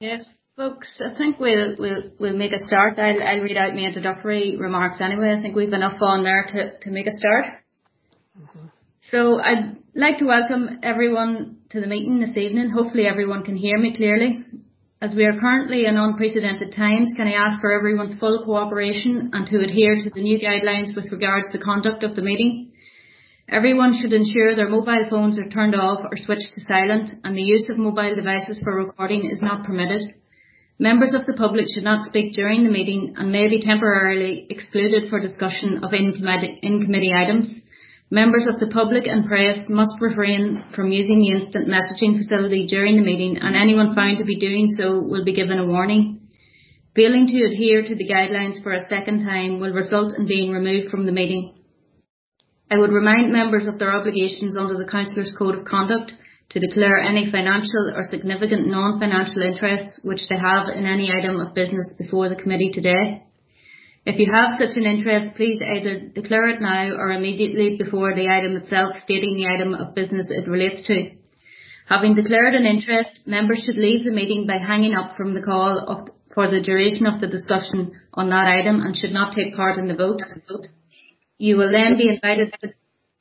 Yeah, folks, I think we'll make a start. I'll read out my introductory remarks anyway. I think we've enough on there to make a start. So I'd like to welcome everyone to the meeting this evening. Hopefully everyone can hear me clearly. As we are currently in unprecedented times, can I ask for everyone's full cooperation and to adhere to the new guidelines with regards to the conduct of the meeting? Everyone should ensure their mobile phones are turned off or switched to silent, and the use of mobile devices for recording is not permitted. Members of the public should not speak during the meeting and may be temporarily excluded for discussion of in-committee items. Members of the public and press must refrain from using the instant messaging facility during the meeting, and anyone found to be doing so will be given a warning. Failing to adhere to the guidelines for a second time will result in being removed from the meeting. I would remind members of their obligations under the Councillors' Code of Conduct to declare any financial or significant non-financial interest which they have in any item of business before the committee today. If you have such an interest, please either declare it now or immediately before the item itself, stating the item of business it relates to. Having declared an interest, members should leave the meeting by hanging up from the call for the duration of the discussion on that item and should not take part in the vote. You will then be invited to...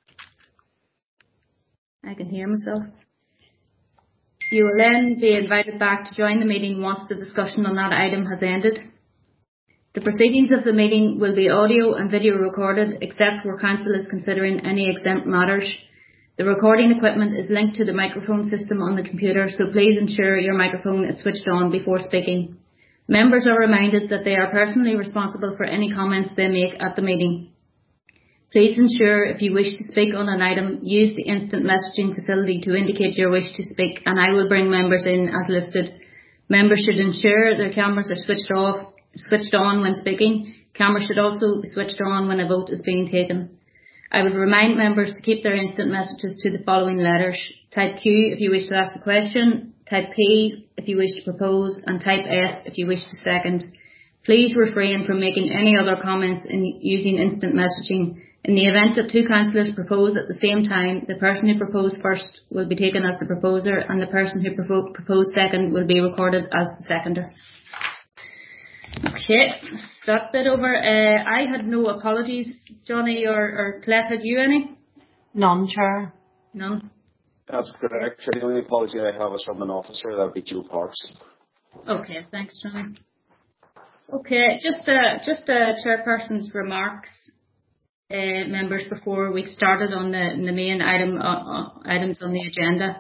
I can hear myself. You will then be invited back to join the meeting once the discussion on that item has ended. The proceedings of the meeting will be audio and video recorded, except where Council is considering any exempt matters. The recording equipment is linked to the microphone system on the computer, so please ensure your microphone is switched on before speaking. Members are reminded that they are personally responsible for any comments they make at the meeting. Please ensure if you wish to speak on an item, use the instant messaging facility to indicate your wish to speak, and I will bring members in as listed. Members should ensure their cameras are switched on when speaking. Cameras should also be switched on when a vote is being taken. I would remind members to keep their instant messages to the following letters. Type Q if you wish to ask a question, type P if you wish to propose, and type S if you wish to second. Please refrain from making any other comments in using instant messaging. In the event that two councillors propose at the same time, the person who proposed first will be taken as the proposer and the person who proposed second will be recorded as the seconder. Okay, that bit over. I had no apologies, Johnny or Colette, had you any? None, Chair. None? That's correct. The only apology I have is from an officer, that would be Joe Parks. Okay, thanks, Johnny. Okay, just a chairperson's remarks. Members, before we started on the main items on the agenda.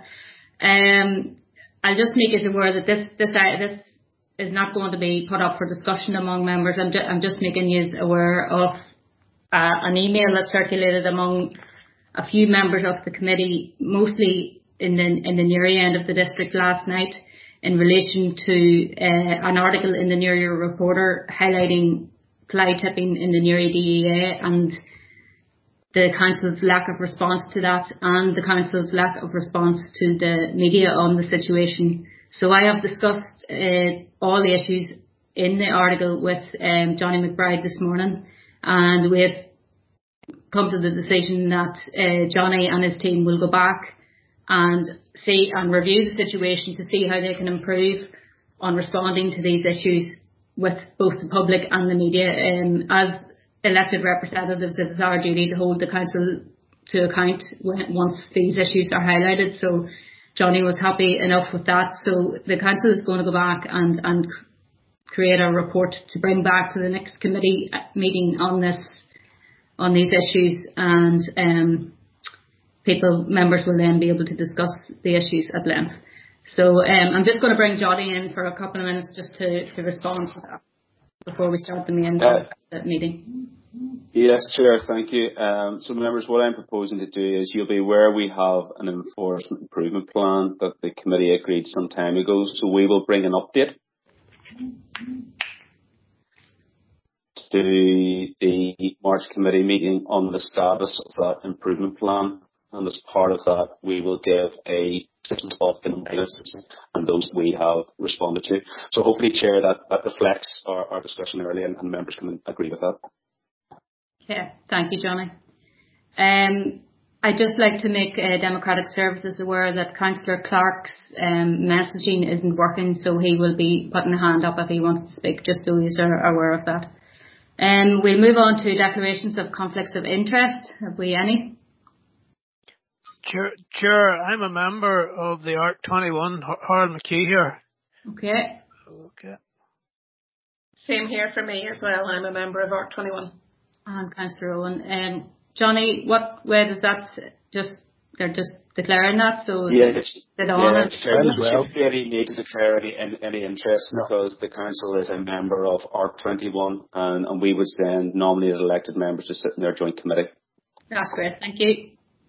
I'll just make us aware that this is not going to be put up for discussion among members. I'm just making you aware of an email that circulated among a few members of the committee, mostly in the Newry end of the district last night, in relation to an article in the Newry Reporter highlighting fly tipping in the Newry DEA and the Council's lack of response to that, and the Council's lack of response to the media on the situation. So I have discussed all the issues in the article with Johnny McBride this morning, and we have come to the decision that Johnny and his team will go back and see and review the situation to see how they can improve on responding to these issues with both the public and the media. As elected representatives, it is our duty to hold the Council to account once these issues are highlighted. So Johnny was happy enough with that. So the Council is going to go back and create a report to bring back to the next committee meeting on these issues, and members will then be able to discuss the issues at length. So I'm just going to bring Johnny in for a couple of minutes just to respond to that before we start the main meeting. Yes, Chair, thank you. So members, what I'm proposing to do is, you'll be aware we have an enforcement improvement plan that the committee agreed some time ago, so we will bring an update to the March committee meeting on the status of that improvement plan, and as part of that we will give a position of analysis and those we have responded to. So hopefully, Chair, that reflects our discussion earlier, and members can agree with that. Okay, thank you, Johnny. I'd just like to make Democratic Services aware that Councillor Clark's messaging isn't working, so he will be putting a hand up if he wants to speak, just so he's aware of that. We'll move on to declarations of conflicts of interest. Have we any? Chair, I'm a member of the ARC21, Harold McKee here. Okay. Same here for me as well. I'm a member of ARC21. And Councillor Owen. Johnny, what way does that they're just declaring that, so it's well. really need to declare any interest because the council is a member of ARC21 and we would send nominated elected members to sit in their joint committee. That's great, thank you.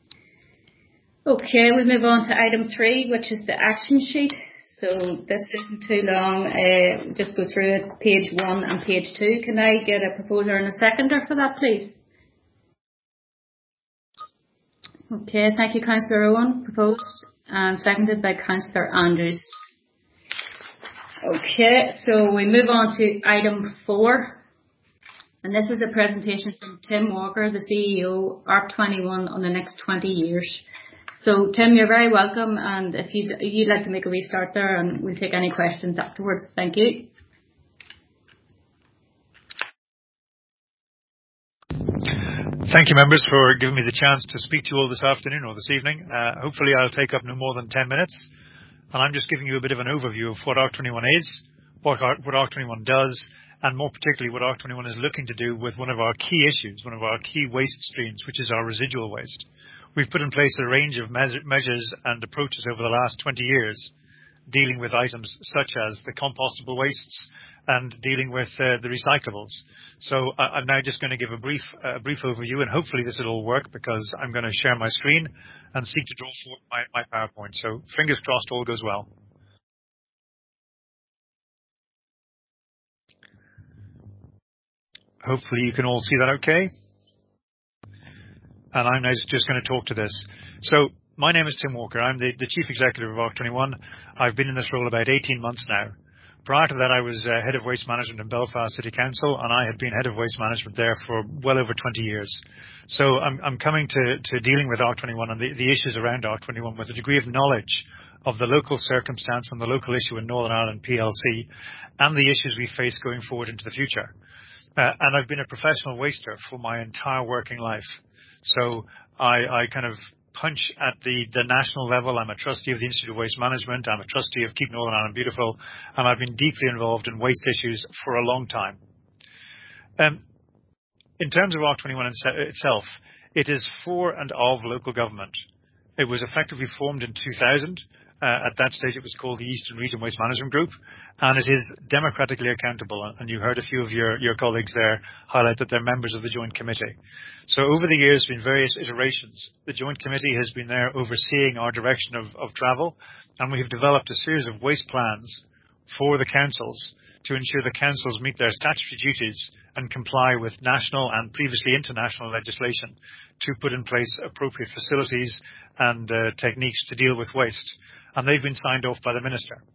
Okay, we move on to item 3, which is the action sheet. So this isn't too long. Just go through it, page 1 and page 2. Can I get a proposer and a seconder for that, please? Okay, thank you, Councillor Owen. Proposed and seconded by Councillor Andrews. Okay, so we move on to item 4. And this is a presentation from Tim Walker, the CEO, ARC21, on the next 20 years. So, Tim, you're very welcome, and if you'd like to make a restart there, and we'll take any questions afterwards. Thank you. Thank you, members, for giving me the chance to speak to you all this afternoon or this evening. Hopefully I'll take up no more than 10 minutes, and I'm just giving you a bit of an overview of what ARC21 is, what ARC21 does, and more particularly what ARC21 is looking to do with one of our key issues, one of our key waste streams, which is our residual waste. We've put in place a range of measures and approaches over the last 20 years, dealing with items such as the compostable wastes and dealing with the recyclables. So I'm now just going to give a brief overview, and hopefully this will all work because I'm going to share my screen and seek to draw forward my PowerPoint. So fingers crossed all goes well. Hopefully you can all see that okay. And I'm now just going to talk to this. So my name is Tim Walker. I'm the Chief Executive of ARC21. I've been in this role about 18 months now. Prior to that, I was Head of Waste Management in Belfast City Council, and I had been Head of Waste Management there for well over 20 years. So I'm coming to dealing with ARC21 and the issues around ARC21 with a degree of knowledge of the local circumstance and the local issue in Northern Ireland PLC and the issues we face going forward into the future. And I've been a professional waster for my entire working life. So I kind of punch at the national level. I'm a trustee of the Institute of Waste Management. I'm a trustee of Keep Northern Ireland Beautiful. And I've been deeply involved in waste issues for a long time. In terms of ARC21 itself, it is for and of local government. It was effectively formed in 2000. At that stage, it was called the Eastern Region Waste Management Group, and it is democratically accountable. And you heard a few of your colleagues there highlight that they're members of the Joint Committee. So over the years, there have been various iterations. The Joint Committee has been there overseeing our direction of travel, and we have developed a series of waste plans for the councils to ensure the councils meet their statutory duties and comply with national and previously international legislation to put in place appropriate facilities and techniques to deal with waste. And they've been signed off by the Minister.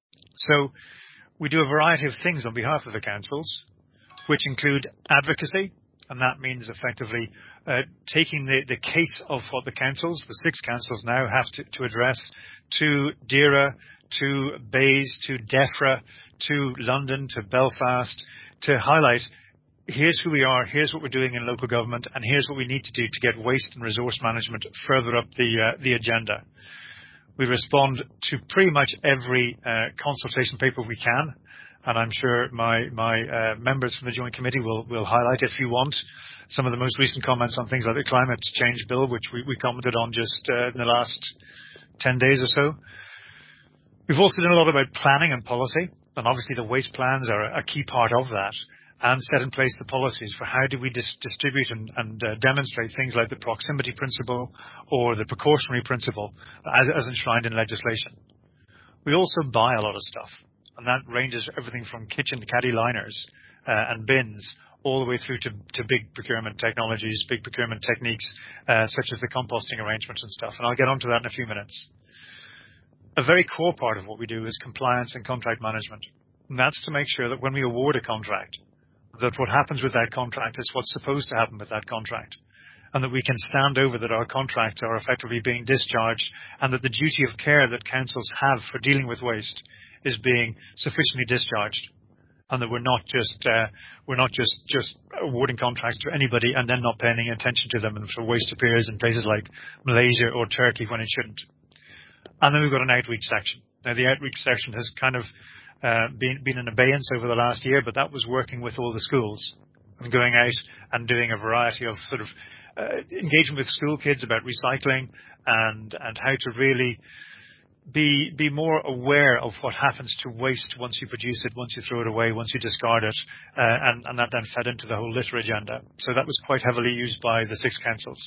So we do a variety of things on behalf of the councils, which include advocacy, and that means effectively taking the case of what the councils, the 6 councils now, have to address to DAERA, to BEIS, to DEFRA, to London, to Belfast, to highlight here's who we are, here's what we're doing in local government, and here's what we need to do to get waste and resource management further up the agenda. We respond to pretty much every consultation paper we can, and I'm sure my members from the Joint Committee will highlight, if you want, some of the most recent comments on things like the Climate Change Bill, which we commented on just in the last 10 days or so. We've also done a lot about planning and policy, and obviously the waste plans are a key part of that, and set in place the policies for how do we distribute and demonstrate things like the proximity principle or the precautionary principle as enshrined in legislation. We also buy a lot of stuff, and that ranges everything from kitchen caddy liners and bins all the way through to big procurement technologies, big procurement techniques such as the composting arrangements and stuff, and I'll get onto that in a few minutes. A very core part of what we do is compliance and contract management, and that's to make sure that when we award a contract, that what happens with that contract is what's supposed to happen with that contract. and that we can stand over that our contracts are effectively being discharged, and that the duty of care that councils have for dealing with waste is being sufficiently discharged, and that we're not just awarding contracts to anybody and then not paying any attention to them, and so waste appears in places like Malaysia or Turkey when it shouldn't. And then we've got an outreach section. Now, the outreach section has kind of been in abeyance over the last year, but that was working with all the schools and going out and doing a variety of sort of engaging with school kids about recycling and how to really be more aware of what happens to waste once you produce it, once you throw it away, once you discard it, and that then fed into the whole litter agenda. So that was quite heavily used by the 6 councils.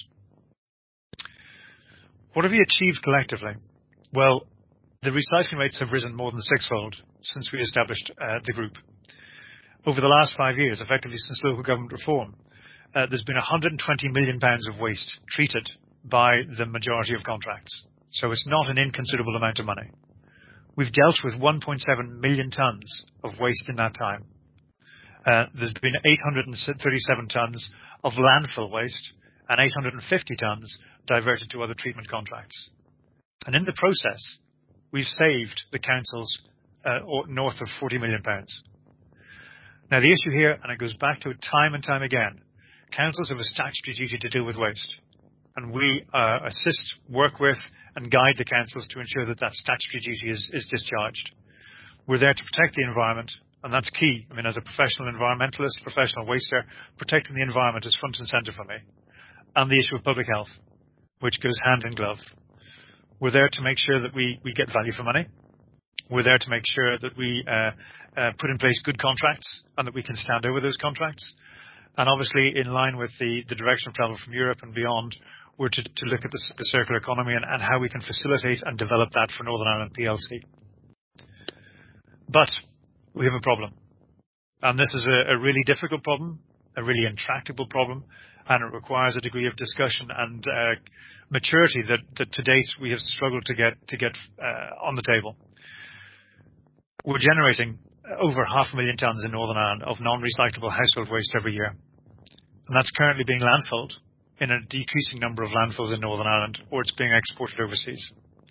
What have we achieved collectively? Well, the recycling rates have risen more than 6-fold since we established the group. Over the last 5 years, effectively since local government reform, there's been £120 million of waste treated by the majority of contracts. So it's not an inconsiderable amount of money. We've dealt with 1.7 million tonnes of waste in that time. There's been 837 tonnes of landfill waste and 850 tonnes diverted to other treatment contracts. And in the process, we've saved the councils north of £40 million. Now, the issue here, and it goes back to it time and time again, councils have a statutory duty to deal with waste. And we assist, work with, and guide the councils to ensure that that statutory duty is discharged. We're there to protect the environment, and that's key. I mean, as a professional environmentalist, professional waster, protecting the environment is front and centre for me. And the issue of public health, which goes hand in glove. We're there to make sure that we get value for money. We're there to make sure that we put in place good contracts and that we can stand over those contracts. And obviously, in line with the direction of travel from Europe and beyond, we're to look at the circular economy and how we can facilitate and develop that for Northern Ireland PLC. But we have a problem. And this is a really difficult problem, a really intractable problem, and it requires a degree of discussion and maturity that to date we have struggled to get on the table. We're generating over 500,000 tonnes in Northern Ireland of non-recyclable household waste every year. And that's currently being landfilled in a decreasing number of landfills in Northern Ireland, or it's being exported overseas.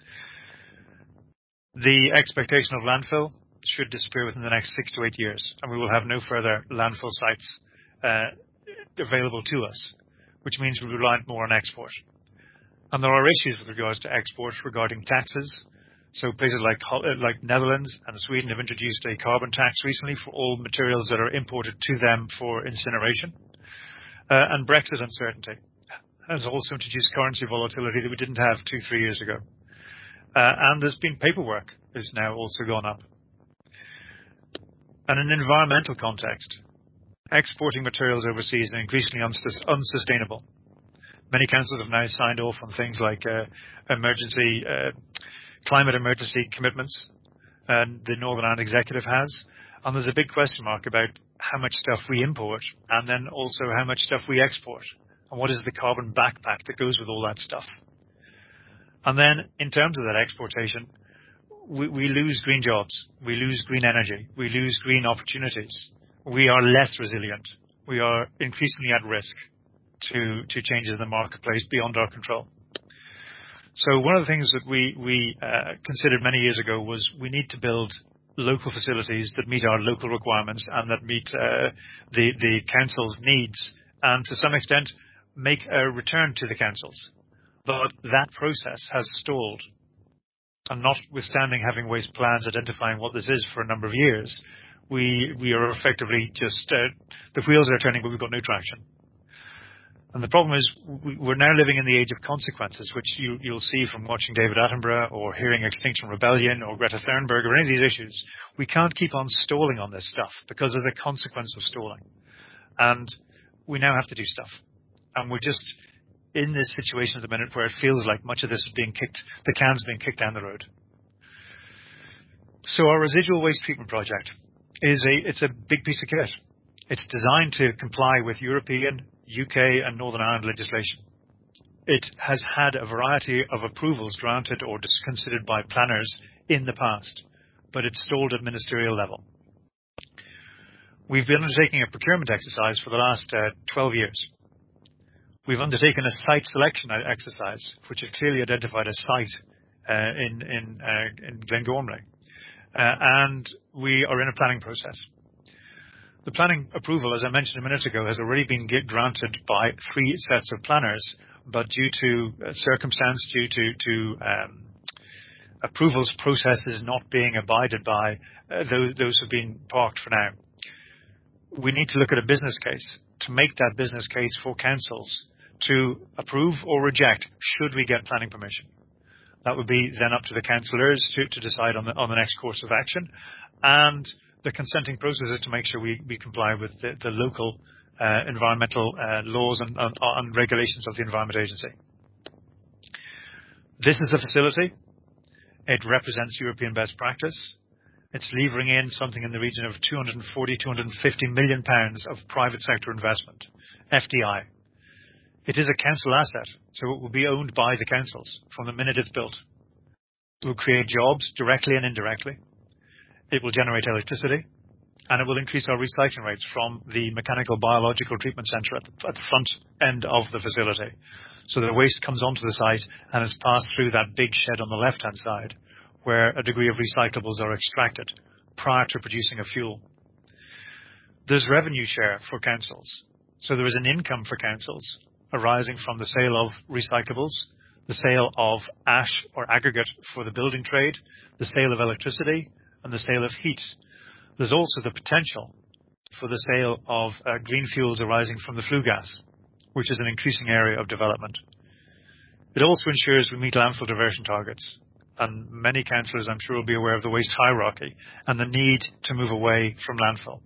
The expectation of landfill should disappear within the next 6 to 8 years, and we will have no further landfill sites available to us, which means we rely more on export. And there are issues with regards to export regarding taxes. So places like Netherlands and Sweden have introduced a carbon tax recently for all materials that are imported to them for incineration. And Brexit uncertainty has also introduced currency volatility that we didn't have 2-3 years ago. And there's been paperwork has now also gone up. And in an environmental context, exporting materials overseas is increasingly unsustainable. Many councils have now signed off on things like climate emergency commitments, and the Northern Ireland Executive has. And there's a big question mark about how much stuff we import and then also how much stuff we export. And what is the carbon backpack that goes with all that stuff? And then in terms of that exportation, we lose green jobs. We lose green energy. We lose green opportunities. We are less resilient. We are increasingly at risk to changes in the marketplace beyond our control. So one of the things that we considered many years ago was we need to build local facilities that meet our local requirements and that meet the council's needs, and to some extent make a return to the councils. But that process has stalled. And notwithstanding having waste plans identifying what this is for a number of years, we are effectively just the wheels are turning, but we've got no traction. And the problem is we're now living in the age of consequences, which you'll see from watching David Attenborough or hearing Extinction Rebellion or Greta Thunberg or any of these issues. We can't keep on stalling on this stuff because of the consequence of stalling. And we now have to do stuff. And we're just in this situation at the minute where it feels like much of this is the can's being kicked down the road. So our residual waste treatment project it's a big piece of kit. It's designed to comply with European, UK and Northern Ireland legislation. It has had a variety of approvals granted or considered by planners in the past, but it's stalled at ministerial level. We've been undertaking a procurement exercise for the last 12 years. We've undertaken a site selection exercise, which has clearly identified a site in Glengormley, and we are in a planning process. The planning approval, as I mentioned a minute ago, has already been granted by 3 sets of planners, but due to circumstance, due to approvals processes not being abided by, those have been parked for now. We need to look at a business case to make that business case for councils to approve or reject should we get planning permission. That would be then up to the councillors to decide on the next course of action, and the consenting process is to make sure we comply with the local environmental laws and regulations of the Environment Agency. This is a facility. It represents European best practice. It's levering in something in the region of 250 million pounds of private sector investment, FDI. It is a council asset, so it will be owned by the councils from the minute it's built. It will create jobs directly and indirectly. It will generate electricity, and it will increase our recycling rates from the mechanical biological treatment centre at the front end of the facility. So the waste comes onto the site and is passed through that big shed on the left-hand side, where a degree of recyclables are extracted prior to producing a fuel. There's revenue share for councils. So there is an income for councils arising from the sale of recyclables, the sale of ash or aggregate for the building trade, the sale of electricity, and the sale of heat. There's also the potential for the sale of green fuels arising from the flue gas, which is an increasing area of development. It also ensures we meet landfill diversion targets, and many councillors, I'm sure, will be aware of the waste hierarchy and the need to move away from landfill.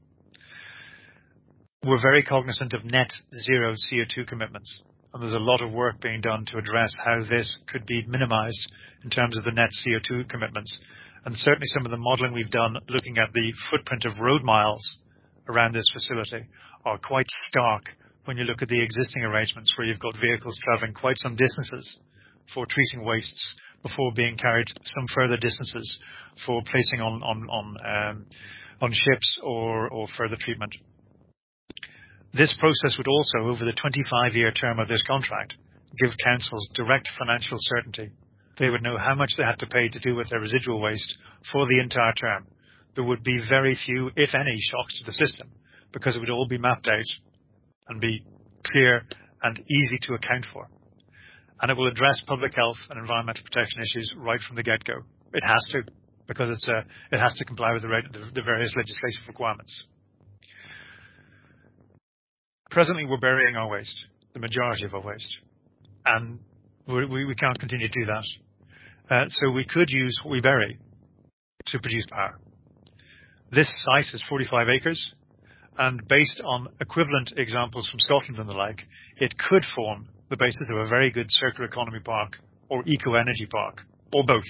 We're very cognizant of net zero CO2 commitments, and there's a lot of work being done to address how this could be minimised in terms of the net CO2 commitments. And certainly some of the modelling we've done looking at the footprint of road miles around this facility are quite stark when you look at the existing arrangements where you've got vehicles travelling quite some distances for treating wastes before being carried some further distances for placing on ships or further treatment. This process would also, over the 25-year term of this contract, give councils direct financial certainty. They would know how much they had to pay to deal with their residual waste for the entire term. There would be very few, if any, shocks to the system, because it would all be mapped out and be clear and easy to account for. And it will address public health and environmental protection issues right from the get-go. It has to, because it has to comply with the various legislative requirements. Presently, we're burying our waste, the majority of our waste, and we can't continue to do that. So we could use what we bury to produce power. This site is 45 acres, and based on equivalent examples from Scotland and the like, it could form the basis of a very good circular economy park or eco-energy park, or both.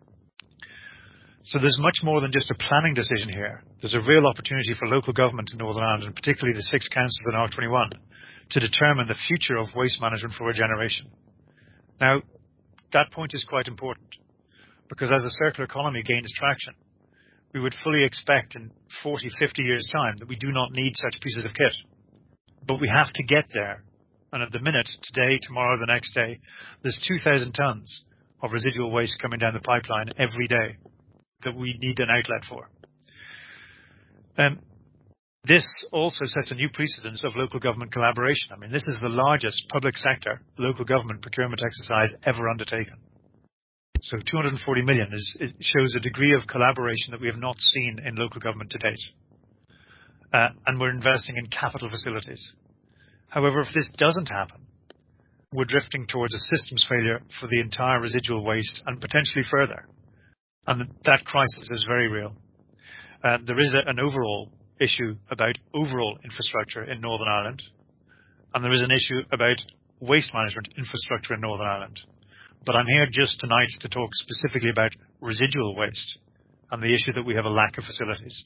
So there's much more than just a planning decision here. There's a real opportunity for local government in Northern Ireland, and particularly the 6 councils in R21, to determine the future of waste management for a generation. Now, that point is quite important, because as the circular economy gains traction, we would fully expect in 40, 50 years' time that we do not need such pieces of kit. But we have to get there. And at the minute, today, tomorrow, the next day, there's 2,000 tons of residual waste coming down the pipeline every day that we need an outlet for. This also sets a new precedence of local government collaboration. I mean, this is the largest public sector local government procurement exercise ever undertaken. So 240 million it shows a degree of collaboration that we have not seen in local government to date. And we're investing in capital facilities. However, if this doesn't happen, we're drifting towards a systems failure for the entire residual waste and potentially further. And that crisis is very real. There is an overall issue about overall infrastructure in Northern Ireland, and there is an issue about waste management infrastructure in Northern Ireland. But I'm here just tonight to talk specifically about residual waste and the issue that we have a lack of facilities.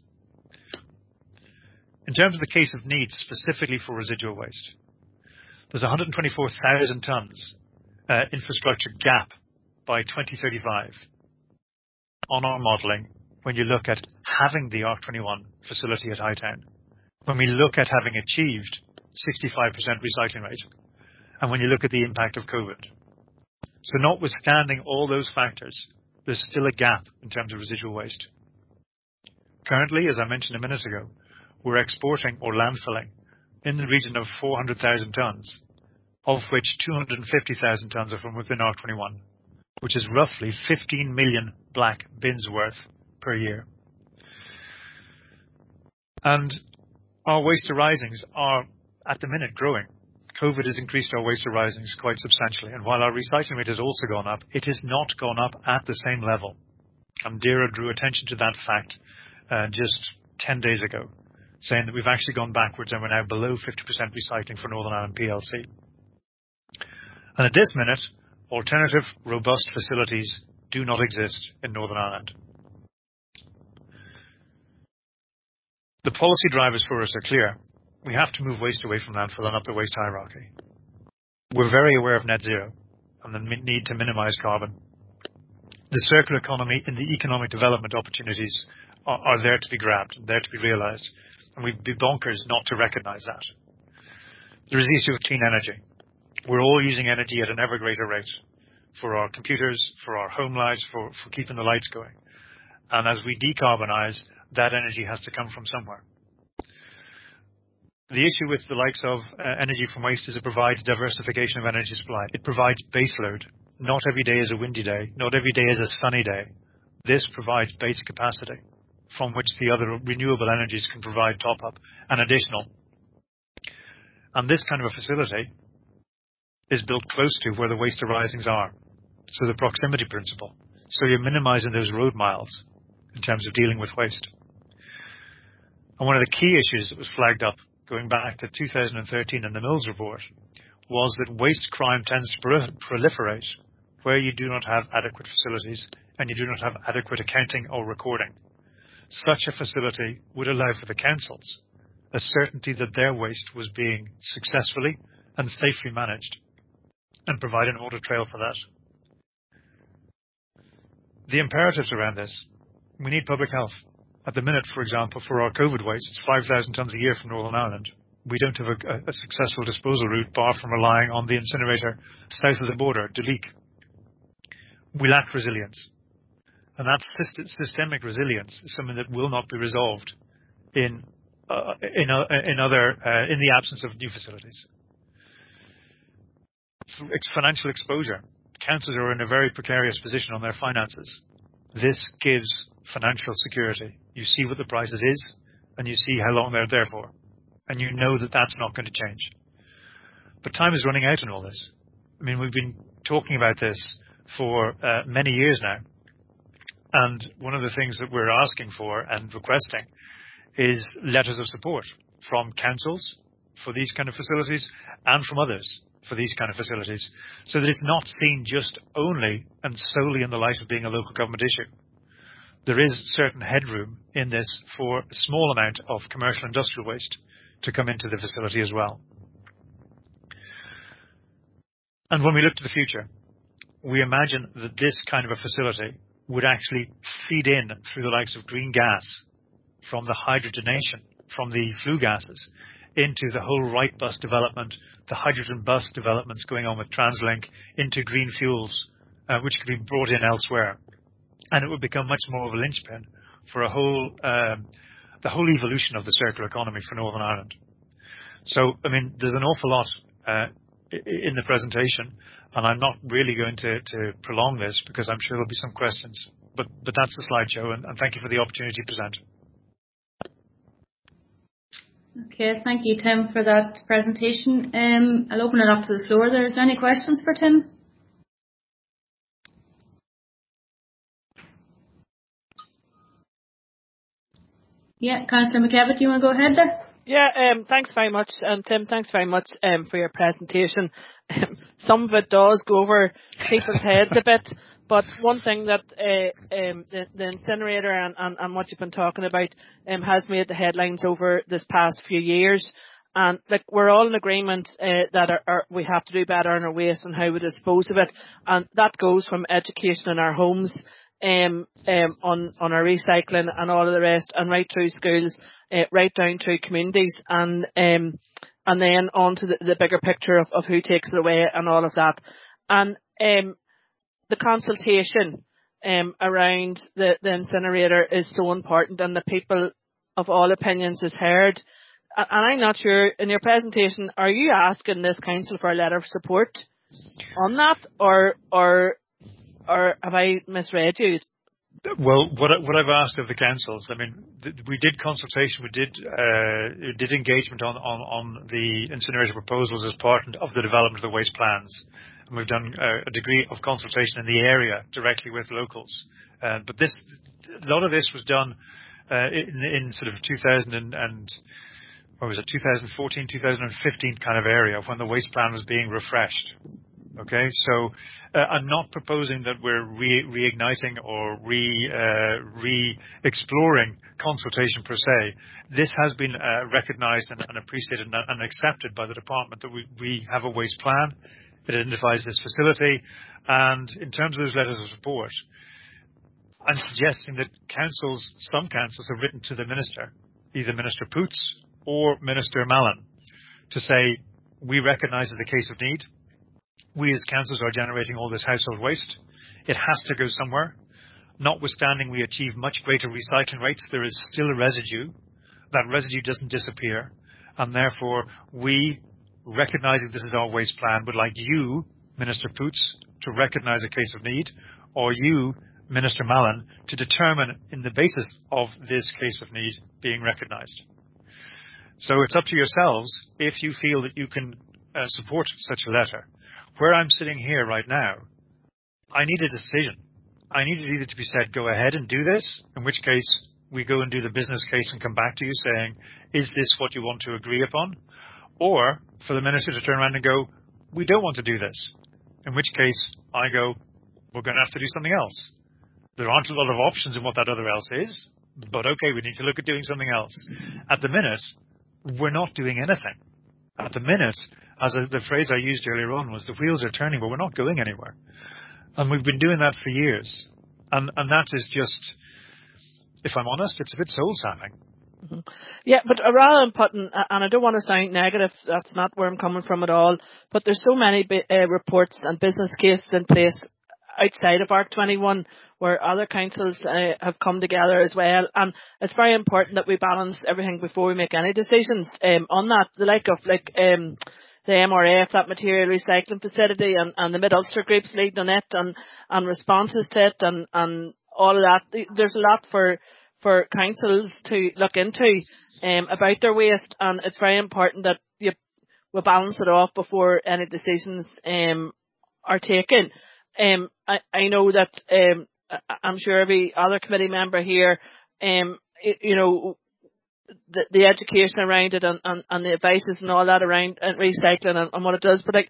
In terms of the case of needs specifically for residual waste, there's 124,000 tonnes infrastructure gap by 2035 on our modelling when you look at having the ARC21 facility at Hightown, when we look at having achieved 65% recycling rate, and when you look at the impact of COVID. So notwithstanding all those factors, there's still a gap in terms of residual waste. Currently, as I mentioned a minute ago, we're exporting or landfilling in the region of 400,000 tonnes, of which 250,000 tonnes are from within ARC21, which is roughly 15 million black bins worth per year. And our waste arisings are, at the minute, growing. COVID has increased our waste arisings quite substantially, and while our recycling rate has also gone up, it has not gone up at the same level. And DAERA drew attention to that fact just 10 days ago, saying that we've actually gone backwards and we're now below 50% recycling for Northern Ireland PLC. And at this minute, alternative, robust facilities do not exist in Northern Ireland. The policy drivers for us are clear. We have to move waste away from landfill and up the waste hierarchy. We're very aware of net zero and the need to minimise carbon. The circular economy and the economic development opportunities are there to be grabbed, there to be realised, and we'd be bonkers not to recognise that. There is the issue of clean energy. We're all using energy at an ever greater rate for our computers, for our home lives, for keeping the lights going. And as we decarbonise, that energy has to come from somewhere. The issue with the likes of energy from waste is it provides diversification of energy supply. It provides baseload. Not every day is a windy day. Not every day is a sunny day. This provides base capacity from which the other renewable energies can provide top-up and additional. And this kind of a facility is built close to where the waste arisings are. So the proximity principle. So you're minimising those road miles in terms of dealing with waste. And one of the key issues that was flagged up going back to 2013 in the Mills report was that waste crime tends to proliferate where you do not have adequate facilities and you do not have adequate accounting or recording. Such a facility would allow for the councils a certainty that their waste was being successfully and safely managed and provide an audit trail for that. The imperatives around this, we need public health. At the minute, for example, for our COVID waste, it's 5,000 tonnes a year from Northern Ireland. We don't have a successful disposal route, bar from relying on the incinerator south of the border, Duleek. We lack resilience. And that systemic resilience is something that will not be resolved in the absence of new facilities. It's financial exposure. Councils are in a very precarious position on their finances. This gives financial security. You see what the prices is, and you see how long they're there for. And you know that that's not going to change. But time is running out on all this. I mean, we've been talking about this for many years now. And one of the things that we're asking for and requesting is letters of support from councils for these kind of facilities and from others for these kind of facilities, so that it's not seen just only and solely in the light of being a local government issue. There is certain headroom in this for a small amount of commercial industrial waste to come into the facility as well. And when we look to the future, we imagine that this kind of a facility would actually feed in through the likes of green gas from the hydrogenation, from the flue gases, into the whole Wright bus development, the hydrogen bus developments going on with TransLink, into green fuels, which could be brought in elsewhere. And it would become much more of a linchpin for the whole evolution of the circular economy for Northern Ireland. So, I mean, there's an awful lot in the presentation, and I'm not really going to prolong this because I'm sure there'll be some questions. But that's the slideshow, and thank you for the opportunity to present. Okay, thank you, Tim, for that presentation. I'll open it up to the floor. Is there any questions for Tim? Yeah, Councillor McKevitt, do you want to go ahead there? Yeah, thanks very much. And Tim, thanks very much for your presentation. Some of it does go over people's heads a bit, but one thing that the incinerator and what you've been talking about has made the headlines over this past few years. And like we're all in agreement that we have to do better on our waste and how we dispose of it. And that goes from education in our homes, on our recycling and all of the rest, and right through schools, right down through communities. And and then on to the bigger picture of who takes it away and all of that. And the consultation around the incinerator is so important, and the people of all opinions is heard. And I'm not sure, in your presentation, are you asking this council for a letter of support on that, or have I misread you? Well, what I've asked of the councils, I mean, we did consultation, we did engagement on the incinerator proposals as part of the development of the waste plans, and we've done a degree of consultation in the area directly with locals. But a lot of this was done in sort of 2014, 2015 kind of area, when the waste plan was being refreshed. Okay, so I'm not proposing that we're reigniting or re-exploring consultation per se. This has been recognised and appreciated and accepted by the department that we have a waste plan. It identifies this facility, and in terms of those letters of support, I'm suggesting that some councils have written to the minister, either Minister Poots or Minister Mallon, to say, we recognise as a case of need. We as councils are generating all this household waste. It has to go somewhere. Notwithstanding we achieve much greater recycling rates, there is still a residue. That residue doesn't disappear. And therefore, we, recognising this is our waste plan, would like you, Minister Poots, to recognise a case of need, or you, Minister Mallon, to determine in the basis of this case of need being recognised. So it's up to yourselves if you feel that you can support such a letter. Where I'm sitting here right now, I need a decision. I need it either to be said, go ahead and do this, in which case we go and do the business case and come back to you saying, is this what you want to agree upon? Or for the minister to turn around and go, we don't want to do this. In which case I go, we're going to have to do something else. There aren't a lot of options in what that other else is, but okay, we need to look at doing something else. At the minute, we're not doing anything. At the minute, the phrase I used earlier on was, the wheels are turning, but we're not going anywhere. And we've been doing that for years. And that is just, if I'm honest, it's a bit soul-sapping. Mm-hmm. Yeah, but rather than putting, and I don't want to sound negative, that's not where I'm coming from at all, but there's so many reports and business cases in place outside of ARC21 where other councils have come together as well, and it's very important that we balance everything before we make any decisions on that. The like of the MRF, that material recycling facility, and the Mid-Ulster groups leading on it, and responses to it, and all of that. There's a lot for councils to look into about their waste, and it's very important that we balance it off before any decisions are taken. I know that I'm sure every other committee member here, the education around it and the advices and all that around and recycling and what it does, but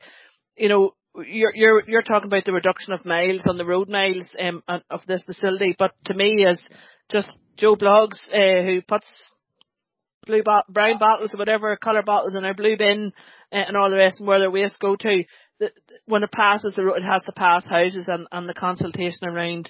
you're talking about the reduction of miles on the road miles of this facility, but to me, as just Joe Bloggs who puts brown bottles or whatever colour bottles in our blue bin and all the rest, and where their waste go to, when it passes the road, it has to pass houses, and the consultation around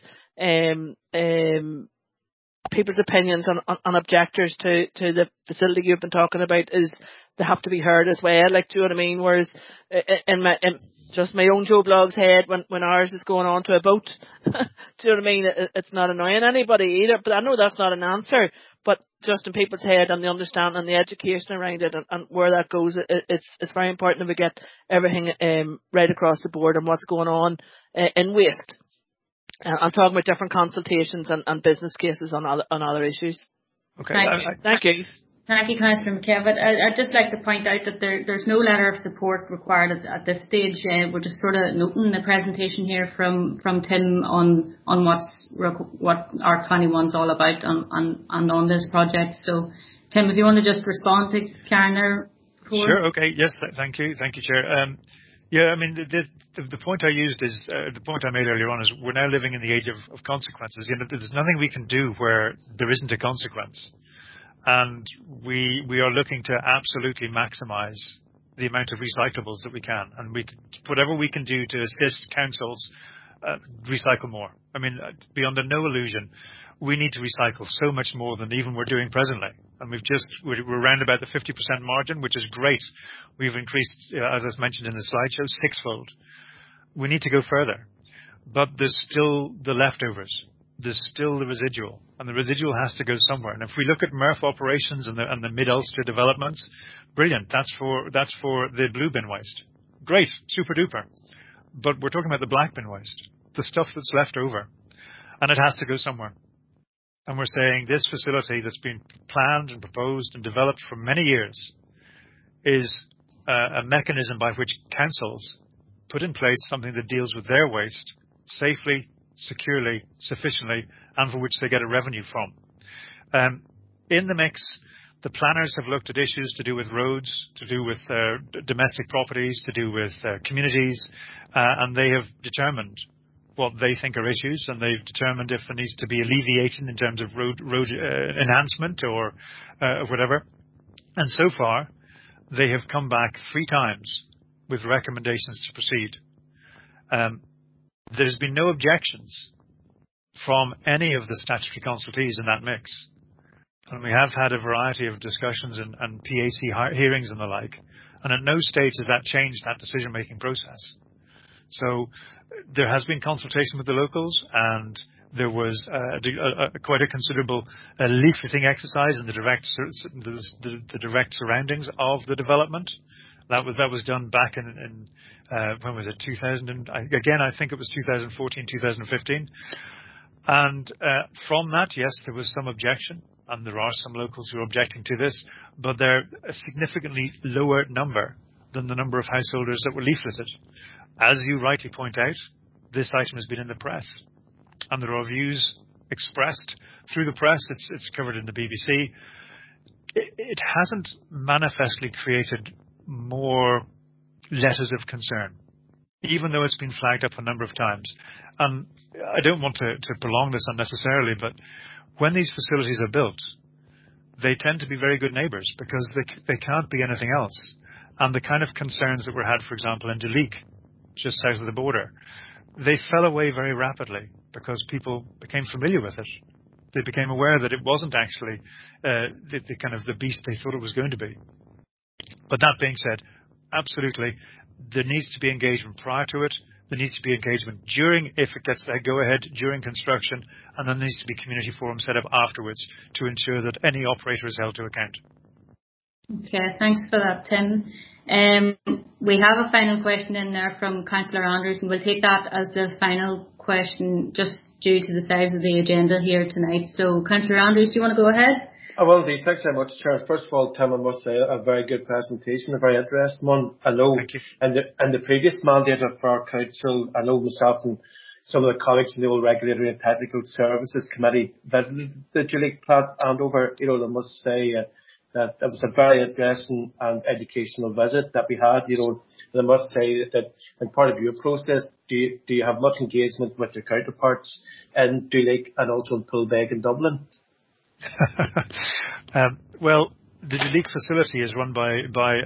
people's opinions on objectors to the facility you've been talking about is they have to be heard as well. Like, do you know what I mean? Whereas in just my own Joe Bloggs head, when ours is going on to a boat, do you know what I mean? It's not annoying anybody either. But I know that's not an answer. But just in people's head and the understanding and the education around it and where that goes, it's very important that we get everything right across the board and what's going on in waste. I'm talking about different consultations and business cases on other issues. Okay. Thank you. Thank you, Councillor McKevitt. I'd just like to point out that there's no letter of support required at this stage. We're just sort of noting the presentation here from Tim on what ARC21 is all about and on this project. So, Tim, if you want to just respond to Karen there. Sure. Okay. Yes. Thank you. Thank you, Chair. Yeah, I mean, the point I used is, the point I made earlier on is we're now living in the age of consequences. There's nothing we can do where there isn't a consequence. And we are looking to absolutely maximise the amount of recyclables that we can. And whatever we can do to assist councils recycle more. I mean, be under no illusion, we need to recycle so much more than even we're doing presently. And we're around about the 50% margin, which is great. We've increased, as I mentioned in the slideshow, sixfold. We need to go further. But there's still the leftovers. There's still the residual. And the residual has to go somewhere. And if we look at MRF operations and the Mid-Ulster developments, brilliant. That's for the blue bin waste. Great. Super duper. But we're talking about the black bin waste. The stuff that's left over. And it has to go somewhere. And we're saying this facility that's been planned and proposed and developed for many years is a mechanism by which councils put in place something that deals with their waste safely, securely, sufficiently, and for which they get a revenue from. In the mix, the planners have looked at issues to do with roads, to do with domestic properties, to do with communities, and they have determined what they think are issues, and they've determined if there needs to be alleviation in terms of road enhancement or whatever. And so far, they have come back 3 times with recommendations to proceed. There's been no objections from any of the statutory consultees in that mix. And we have had a variety of discussions and PAC hearings and the like. And at no stage has that changed that decision-making process. So there has been consultation with the locals, and there was quite a considerable leafleting exercise in the direct surroundings of the development. That was done back in when was it? 2000. Again, I think it was 2014, 2015. And from that, yes, there was some objection, and there are some locals who are objecting to this, but they're a significantly lower number than the number of householders that were leafleted. As you rightly point out, this item has been in the press, and there are views expressed through the press. It's covered in the BBC. It hasn't manifestly created more letters of concern, even though it's been flagged up a number of times. And I don't want to prolong this unnecessarily, but when these facilities are built, they tend to be very good neighbours because they can't be anything else. And the kind of concerns that were had, for example, in Duleek, just south of the border, they fell away very rapidly because people became familiar with it. They became aware that it wasn't actually the kind of the beast they thought it was going to be. But that being said, absolutely, there needs to be engagement prior to it. There needs to be engagement during, if it gets that go-ahead, during construction, and then there needs to be community forums set up afterwards to ensure that any operator is held to account. Okay, thanks for that, Tim. We have a final question in there from Councillor Andrews, and we'll take that as the final question just due to the size of the agenda here tonight. So, Councillor Andrews, do you want to go ahead? I will indeed. Thanks very much, Chair. First of all, Tim, I must say a very good presentation, a very interesting one. I know in the previous mandate of our council, I know myself and some of the colleagues in the old Regulatory and Technical Services Committee visited the Duleek plant, and over, I must say that it was a very interesting and educational visit that we had. And I must say that in part of your process, do you have much engagement with your counterparts in Duleek and also in Poolbeg in Dublin? Well, the Duleek facility is run by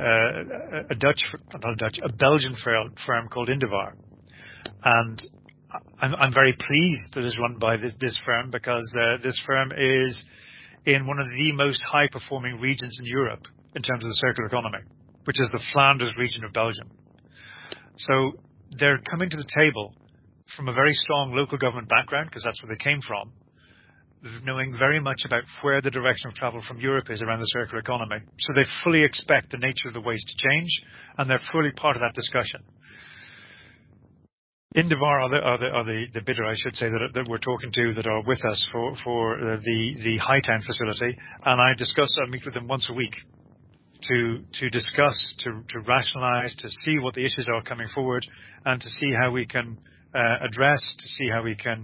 a Belgian firm called Indivar, and I'm very pleased that it's run by this firm because this firm is in one of the most high-performing regions in Europe in terms of the circular economy, which is the Flanders region of Belgium. So they're coming to the table from a very strong local government background, because that's where they came from, knowing very much about where the direction of travel from Europe is around the circular economy. So they fully expect the nature of the waste to change, and they're fully part of that discussion. Indivar are the bidder, I should say, that we're talking to, that are with us for the Hightown facility, and I meet with them once a week to discuss, to rationalise, to see what the issues are coming forward, and to see how we can address, to see how we can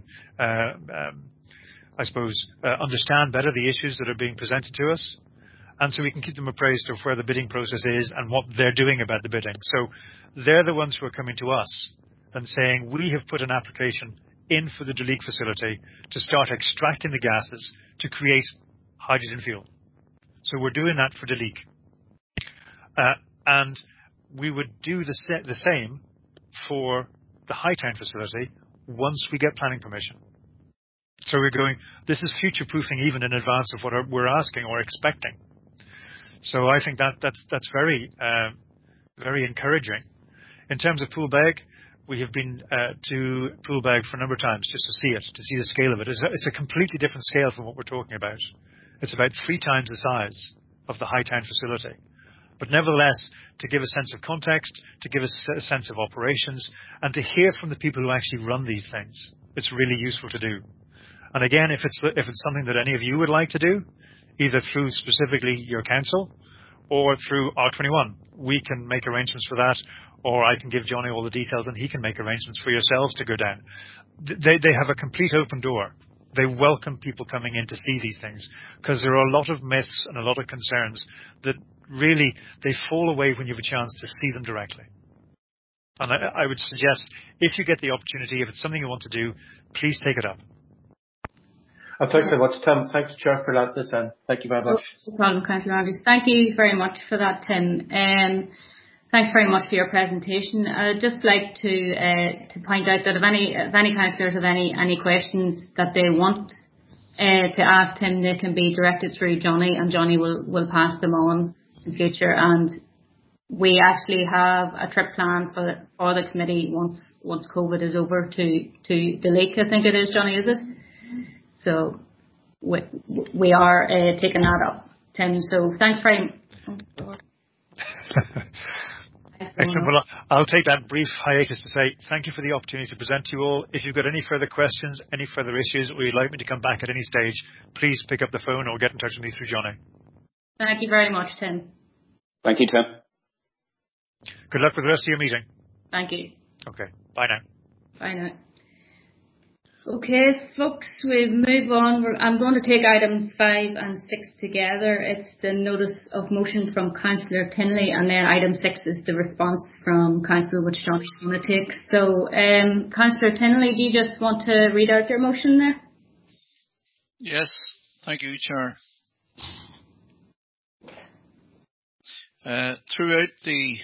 understand better the issues that are being presented to us, and so we can keep them appraised of where the bidding process is and what they're doing about the bidding. So they're the ones who are coming to us and saying, we have put an application in for the Duleek facility to start extracting the gases to create hydrogen fuel. So we're doing that for Duleek. And we would do the same for the Hightown facility once we get planning permission. So we're going, this is future-proofing even in advance of what we're asking or expecting. So I think that's very, very encouraging. In terms of Poolbeg, we have been to Poolbeg for a number of times just to see it, to see the scale of it. It's a completely different scale from what we're talking about. It's about 3 times the size of the Hightown facility. But nevertheless, to give a sense of context, to give us a sense of operations, and to hear from the people who actually run these things, it's really useful to do. And again, if it's something that any of you would like to do, either through specifically your council or through R21, we can make arrangements for that, or I can give Johnny all the details and he can make arrangements for yourselves to go down. They have a complete open door. They welcome people coming in to see these things, because there are a lot of myths and a lot of concerns that really, they fall away when you have a chance to see them directly. And I would suggest, if you get the opportunity, if it's something you want to do, please take it up. Thanks so much, Tim. Thanks, Chair, for that. Listen, thank you very much. No problem, Councillor Andrews. Thank you very much for that, Tim. Thanks very much for your presentation. I'd just like to point out that if any councillors have any questions that they want to ask Tim, they can be directed through Johnny, and Johnny will pass them on in future. And we actually have a trip planned for the committee once COVID is over to the lake, I think it is, Johnny, is it? So we are taking that up, Tim. So thanks very much. Excellent. Well, I'll take that brief hiatus to say thank you for the opportunity to present to you all. If you've got any further questions, any further issues, or you'd like me to come back at any stage, please pick up the phone or get in touch with me through Johnny. Thank you very much, Tim. Thank you, Tim. Good luck with the rest of your meeting. Thank you. Okay. Bye now. Bye now. Okay, folks, we move on. I'm going to take items 5 and 6 together. It's the notice of motion from Councillor Tinley, and then item 6 is the response from Councillor, which Johnny's going to take. So, Councillor Tinley, do you just want to read out your motion there? Yes, thank you, Chair. Throughout the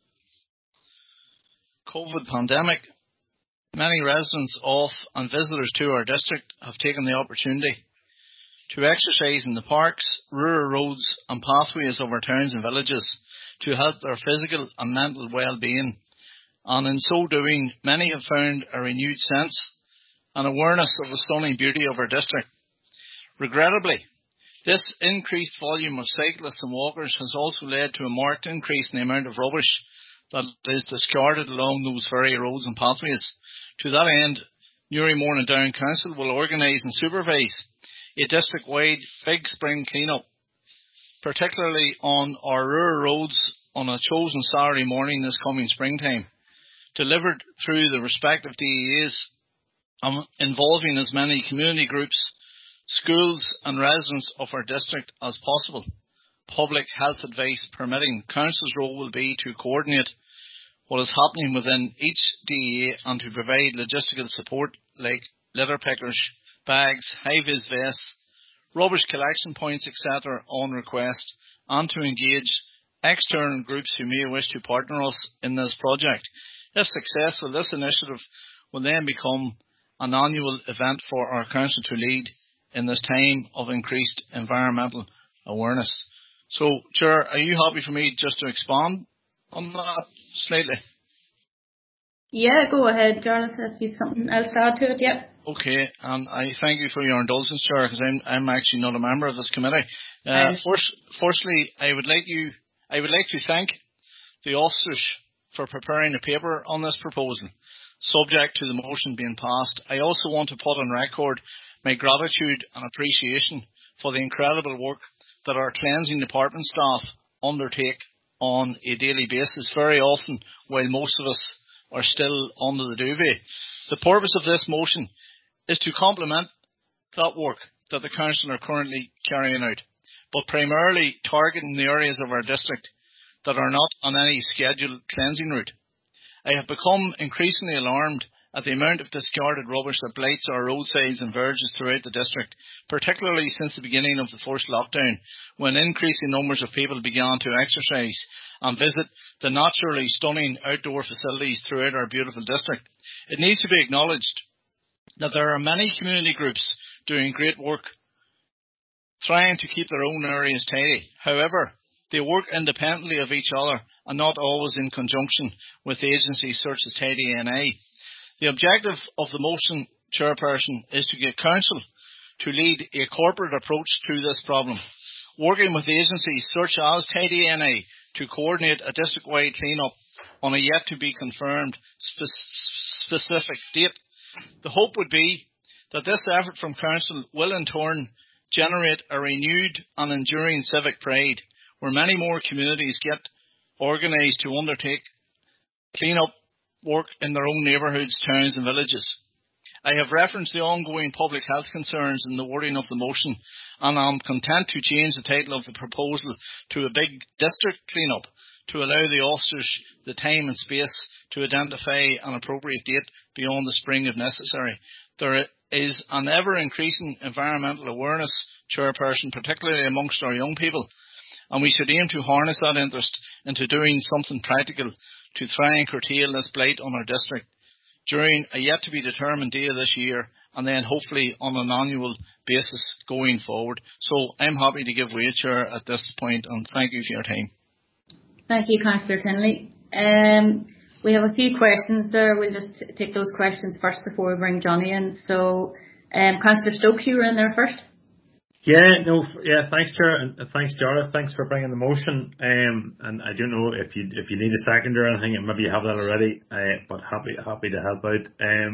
COVID pandemic, many residents of and visitors to our district have taken the opportunity to exercise in the parks, rural roads and pathways of our towns and villages to help their physical and mental well-being. And in so doing, many have found a renewed sense and awareness of the stunning beauty of our district. Regrettably, this increased volume of cyclists and walkers has also led to a marked increase in the amount of rubbish that is discarded along those very roads and pathways. To that end, Newry Mourne and Down Council will organise and supervise a district-wide big spring clean-up, particularly on our rural roads on a chosen Saturday morning this coming springtime, delivered through the respective DEAs, involving as many community groups, schools and residents of our district as possible. Public health advice permitting, Council's role will be to coordinate what is happening within each DEA and to provide logistical support like litter pickers, bags, high-vis vests, rubbish collection points, etc. on request, and to engage external groups who may wish to partner us in this project. If successful, this initiative will then become an annual event for our Council to lead in this time of increased environmental awareness. So, Chair, are you happy for me just to expand on that slightly? Yeah, go ahead, Jonathan, if you've something else to add to it, yeah. Okay, and I thank you for your indulgence, Chair, because I'm actually not a member of this committee. Firstly, I would like to thank the officers for preparing a paper on this proposal, subject to the motion being passed. I also want to put on record my gratitude and appreciation for the incredible work that our cleansing department staff undertake on a daily basis, very often while most of us are still under the duvet. The purpose of this motion is to complement that work that the Council are currently carrying out, but primarily targeting the areas of our district that are not on any scheduled cleansing route. I have become increasingly alarmed at the amount of discarded rubbish that blights our roadsides and verges throughout the district, particularly since the beginning of the first lockdown, when increasing numbers of people began to exercise and visit the naturally stunning outdoor facilities throughout our beautiful district. It needs to be acknowledged that there are many community groups doing great work trying to keep their own areas tidy. However, they work independently of each other and not always in conjunction with agencies such as Tidy NA. The objective of the motion, Chairperson, is to get Council to lead a corporate approach to this problem, working with agencies such as Tidy NA to coordinate a district-wide clean-up on a yet-to-be-confirmed specific date. The hope would be that this effort from Council will in turn generate a renewed and enduring civic pride, where many more communities get organised to undertake clean-up work in their own neighbourhoods, towns and villages. I have referenced the ongoing public health concerns in the wording of the motion, and I am content to change the title of the proposal to a big district clean-up to allow the officers the time and space to identify an appropriate date beyond the spring if necessary. There is an ever-increasing environmental awareness, Chairperson, particularly amongst our young people, and we should aim to harness that interest into doing something practical to try and curtail this blight on our district during a yet-to-be-determined day this year, and then hopefully on an annual basis going forward. So I'm happy to give way, Chair, at this point, and thank you for your time. Thank you, Councillor Tinley. We have a few questions there. We'll just take those questions first before we bring Johnny in. So, Councillor Stokes, you were in there first. Thanks, Chair, and thanks, Jarlath. Thanks for bringing the motion. And I don't know if you need a second or anything, and maybe you have that already. But happy to help out.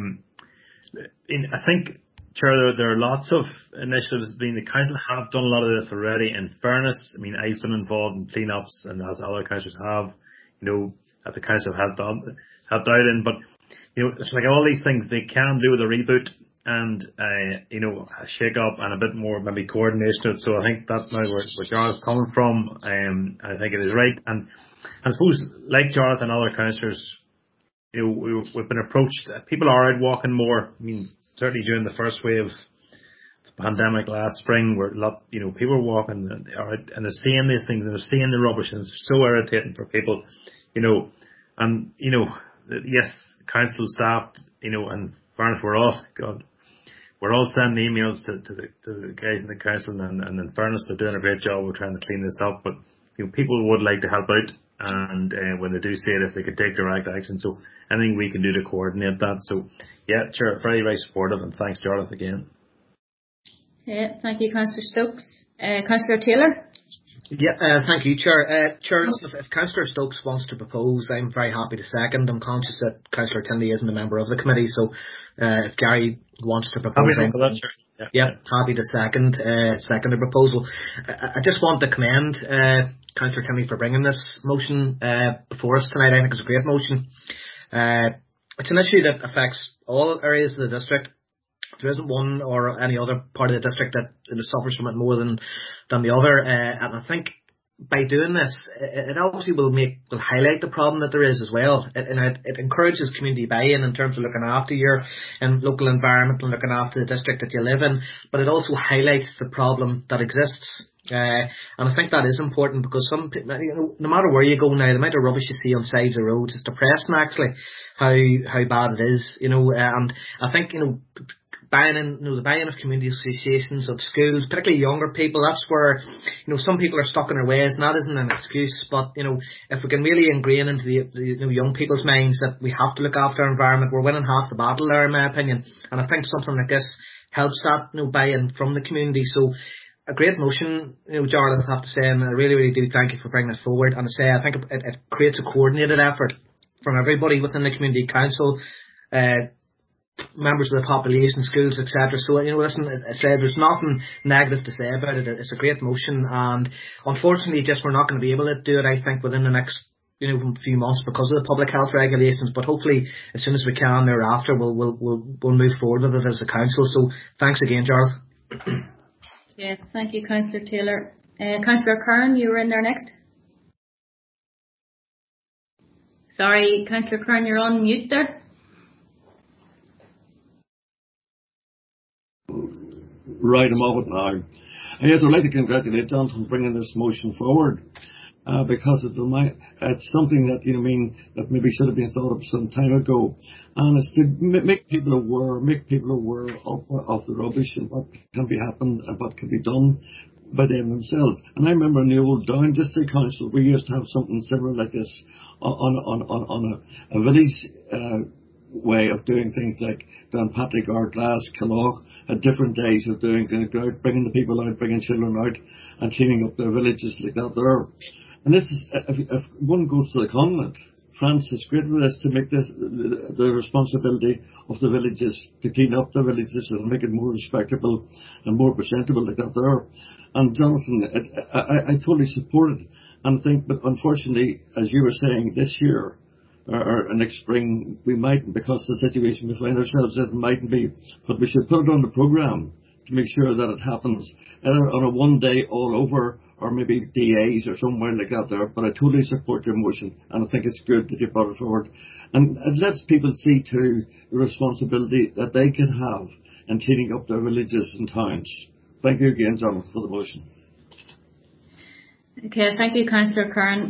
I think, Chair, there are lots of initiatives. The council have done a lot of this already. In fairness, I mean, I've been involved in clean-ups, and as other councils have, that the council helped out in. But it's like all these things they can do with a reboot and a shake up and a bit more maybe coordination. So I think that's now where Jarlath's coming from. I think it is right. And I suppose, like Jarlath and other councillors, we've been approached. People are out walking more. I mean, certainly during the first wave of the pandemic last spring, where people were walking and they're seeing these things and they're seeing the rubbish, and it's so irritating for people, And yes, council staff, and fairness, we're all sending emails to the guys in the council, and in fairness, they're doing a great job of trying to clean this up. But people would like to help out, and when they do see it, if they could take direct action. So anything we can do to coordinate that. So yeah, sure, very, very supportive, and thanks, Jarlath, again. Yeah, thank you, Councillor Stokes. Councillor Taylor. Thank you, Chair. Chair, if Councillor Stokes wants to propose, I'm very happy to second. I'm conscious that Councillor Tinley isn't a member of the committee, so if Gary wants to propose, happy to second the proposal. I just want to commend Councillor Tinley for bringing this motion before us tonight. I think it's a great motion. It's an issue that affects all areas of the district. There isn't one or any other part of the district that suffers from it more than the other, and I think by doing this, it obviously will highlight the problem that there is as well, and it encourages community buy-in in terms of looking after your local environment and looking after the district that you live in, but it also highlights the problem that exists. And I think that is important, because some people, no matter where you go now, the amount of rubbish you see on sides of roads is depressing, actually, how bad it is, and I think, the buy-in of community associations, of schools, particularly younger people, that's where, some people are stuck in their ways, and that isn't an excuse, but, if we can really ingrain into the young people's minds that we have to look after our environment, we're winning half the battle there, in my opinion, and I think something like this helps that, buy-in from the community. So, a great motion, Jarlath, I have to say, and I really, really do thank you for bringing it forward. And I think it creates a coordinated effort from everybody within the community council, members of the population, schools, etc. So, listen, as I said, there's nothing negative to say about it. It's a great motion, and unfortunately, we're not going to be able to do it, I think, within the next few months because of the public health regulations. But hopefully, as soon as we can thereafter, we'll move forward with it as a council. So, thanks again, Jarlath. Yeah, thank you, Councillor Taylor. Councillor Kern, you were in there next. Sorry, Councillor Kern, you're on mute there. Right, I'm off it now. Yes, I'd like to congratulate John for bringing this motion forward. because it's something that, that maybe should have been thought of some time ago. And it's to make people aware of the rubbish and what can be happened and what can be done by them themselves. And I remember in the old Down District Council, we used to have something similar like this on a village way of doing things, like Downpatrick, Ardglass, Killoch, at different days of bringing the people out, bringing children out and cleaning up their villages like that there. And this is, if one goes to the continent, France is great with this, to make this the responsibility of the villages, to clean up the villages and make it more respectable and more presentable like that there. And Jonathan, I totally support it and think, but unfortunately, as you were saying, this year or next spring, we mightn't, because the situation we find ourselves in mightn't be, but we should put it on the programme to make sure that it happens either on a one day all over or maybe DAs or somewhere like that there. But I totally support your motion, and I think it's good that you brought it forward. And it lets people see too the responsibility that they can have in cleaning up their villages and towns. Thank you again, John, for the motion. Okay, thank you, Councillor Curran.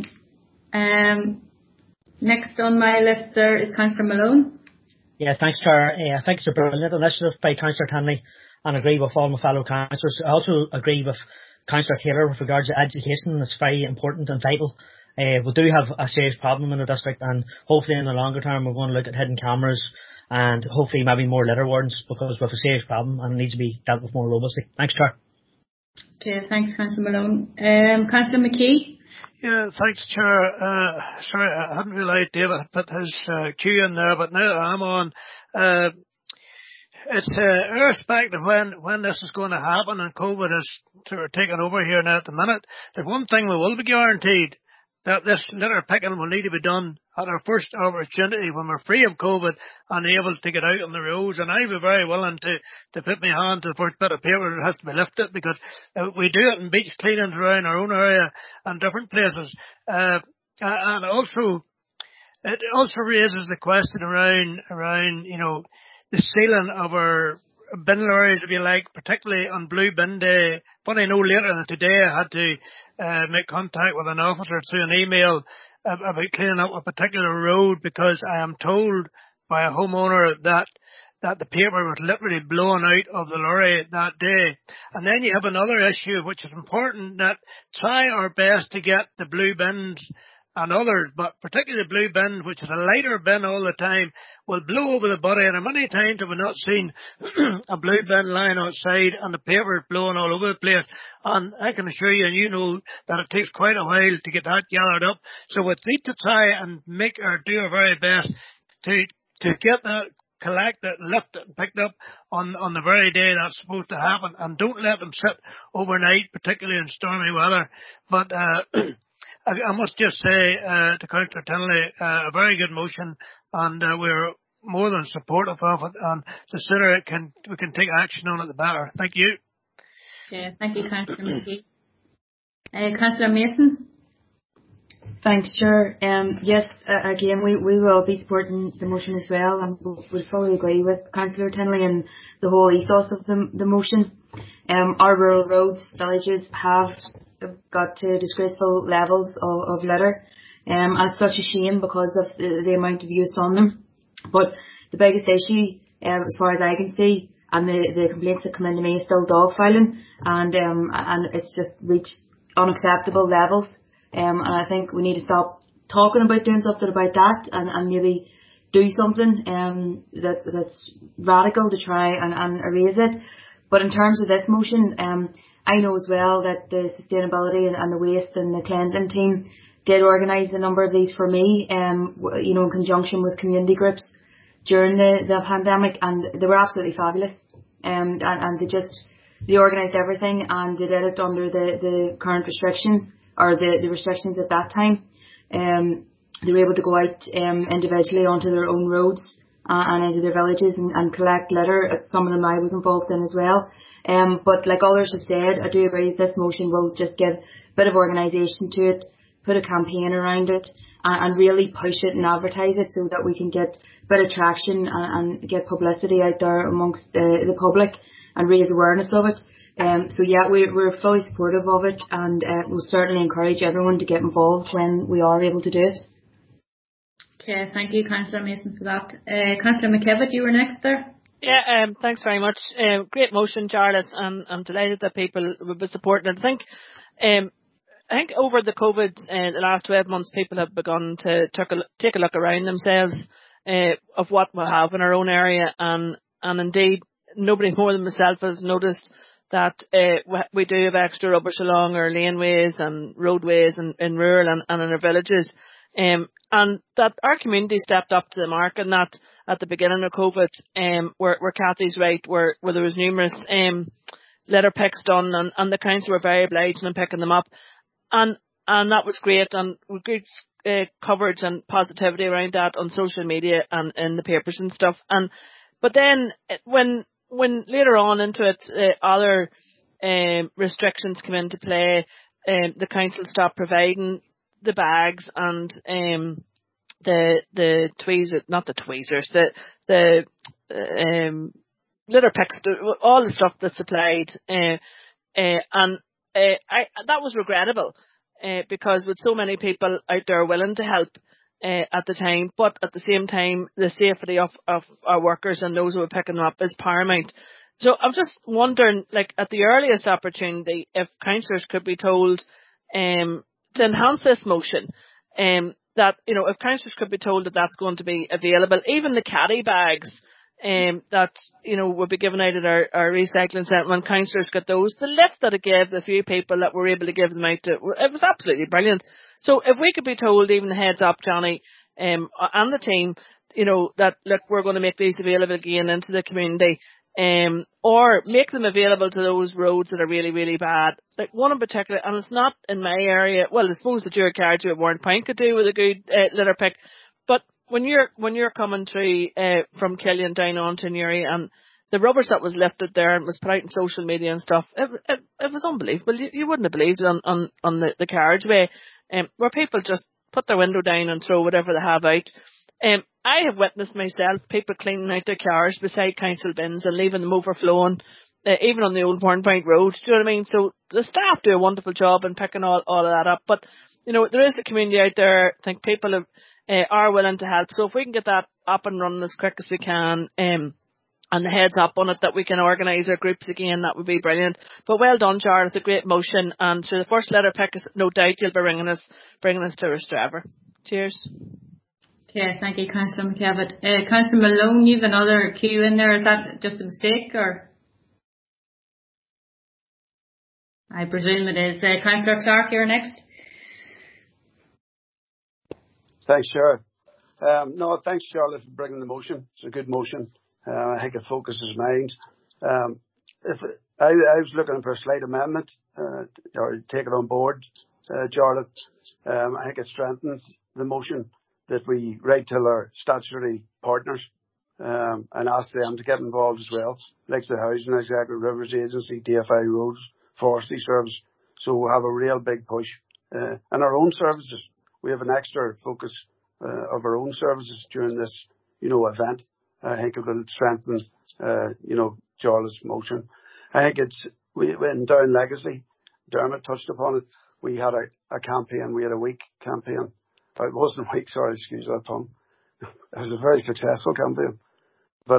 Next on my list there is Councillor Malone. Yeah, thanks, Chair. I think it's a brilliant initiative by Councillor Tinley, and agree with all my fellow councillors. I also agree with Councillor Taylor with regards to education. It's very important and vital. We do have a serious problem in the district, and hopefully in the longer term we're going to look at hidden cameras and hopefully maybe more litter wardens, because we have a serious problem and it needs to be dealt with more robustly. Thanks, Chair. Okay, thanks, Councillor Malone. Councillor McKee. Yeah, thanks, Chair. Sorry, I hadn't realised David had put his cue in there, but now I'm on. It's irrespective of when this is going to happen, and COVID is sort of taking over here now at the minute. There's one thing we will be guaranteed, that this litter picking will need to be done at our first opportunity when we're free of COVID and able to get out on the roads. And I'd be very willing to put my hand to the first bit of paper that has to be lifted, because we do it in beach cleanings around our own area and different places. And also, it also raises the question around, the sealing of our bin lorries, if you like, particularly on Blue Bin Day. Funny, no later than today, I had to make contact with an officer through an email about cleaning up a particular road, because I am told by a homeowner that the paper was literally blown out of the lorry that day. And then you have another issue, which is important, that try our best to get the blue bins and others, but particularly the blue bin, which is a lighter bin all the time, will blow over the body. And many times have we not seen a blue bin lying outside and the paper is blowing all over the place. And I can assure you, and you know, that it takes quite a while to get that gathered up. So we need to try and do our very best to get that collected, lifted and picked up on the very day that's supposed to happen. And don't let them sit overnight, particularly in stormy weather. But I must just say to Councillor Tinley, a very good motion, and we're more than supportive of it. And the sooner we can take action on it, the better. Thank you. Okay, thank you, Councillor McKee. Councillor Mason. Thanks, Chair. Yes, again, we will be supporting the motion as well, and we fully agree with Councillor Tinley and the whole ethos of the motion. Our rural roads, villages have got to disgraceful levels of litter, and it's such a shame because of the amount of use on them. But the biggest issue, as far as I can see, and the complaints that come into me, is still dog filing, and it's just reached unacceptable levels. And I think we need to stop talking about doing something about that, and maybe do something that's radical to try and erase it. But in terms of this motion, I know as well that the sustainability and the waste and the cleansing team did organise a number of these for me, in conjunction with community groups during the pandemic, and they were absolutely fabulous. And they organised everything, and they did it under the current restrictions, or the restrictions at that time. They were able to go out individually onto their own roads and into their villages and collect litter. Some of them I was involved in as well. But like others have said, I do agree this motion will just give a bit of organisation to it, put a campaign around it, and really push it and advertise it so that we can get a bit of traction and get publicity out there amongst the public and raise awareness of it. So yeah, we're fully supportive of it, and we'll certainly encourage everyone to get involved when we are able to do it. Okay, thank you, Councillor Mason, for that. Councillor McKevitt, you were next there. Yeah, thanks very much. Great motion, Charlotte, and I'm delighted that people will be supporting it. I think over the COVID, the last 12 months, people have begun to take a look around themselves of what we have in our own area, and indeed, nobody more than myself has noticed that we do have extra rubbish along our laneways and roadways in rural and in our villages. And that our community stepped up to the mark, and that at the beginning of COVID, where Kathy's right, where there was numerous litter picks done, and the council were very obliged in picking them up, and that was great, and good coverage and positivity around that on social media and in the papers and stuff. But then when later on into it, other restrictions come into play, the council stopped providing the bags and the tweezers, not the tweezers, the litter picks, all the stuff that's supplied, and that was regrettable, because with so many people out there willing to help at the time, but at the same time the safety of our workers and those who are picking them up is paramount. So I'm just wondering, like, at the earliest opportunity, if councillors could be told to enhance this motion, that, you know, if councillors could be told that that's going to be available, even the caddy bags that, you know, will be given out at our recycling centre, when councillors got those, the lift that it gave the few people that were able to give them out to, it was absolutely brilliant. So if we could be told, even the heads up, Johnny, and the team, you know, that, look, we're going to make these available again into the community, or make them available to those roads that are really, really bad. Like one in particular, and it's not in my area. Well, I suppose the Dura Cardew at Warrenpoint could do with a good litter pick. But when you're coming through from Killian down onto Newry, and the rubbish that was lifted there and was put out in social media and stuff, it was unbelievable. You wouldn't have believed it on the carriageway, where people just put their window down and throw whatever they have out. I have witnessed myself people cleaning out their cars beside council bins and leaving them overflowing, even on the old Warrenpoint Road. Do you know what I mean? So the staff do a wonderful job in picking all of that up. But, you know, there is a community out there. I think people are willing to help. So if we can get that up and running as quick as we can, and the heads up on it, that we can organise our groups again, that would be brilliant. But well done, Jar. It's a great motion. And so the first letter pick is, no doubt, you'll be bringing us to Rostrevor. Cheers. Okay, thank you, Councillor McKevitt. Councillor Malone, you've another queue in there. Is that just a mistake, or? I presume it is. Councillor Clark, you're next. Thanks, Chair. No, thanks, Charlotte, for bringing the motion. It's a good motion. I think it focuses minds. I was looking for a slight amendment, or take it on board, Charlotte. I think it strengthens the motion that we write to our statutory partners, and ask them to get involved as well, like the Housing Executive, Rivers Agency, DFI Roads, Forestry Service. So we'll have a real big push. And our own services, we have an extra focus of our own services during this, you know, event. I think it will strengthen, you know, Charlotte's motion. I think we in Down Legacy, Dermot touched upon it. We had a campaign, we had a week campaign. It wasn't a week, sorry, excuse that pun. It was a very successful campaign. But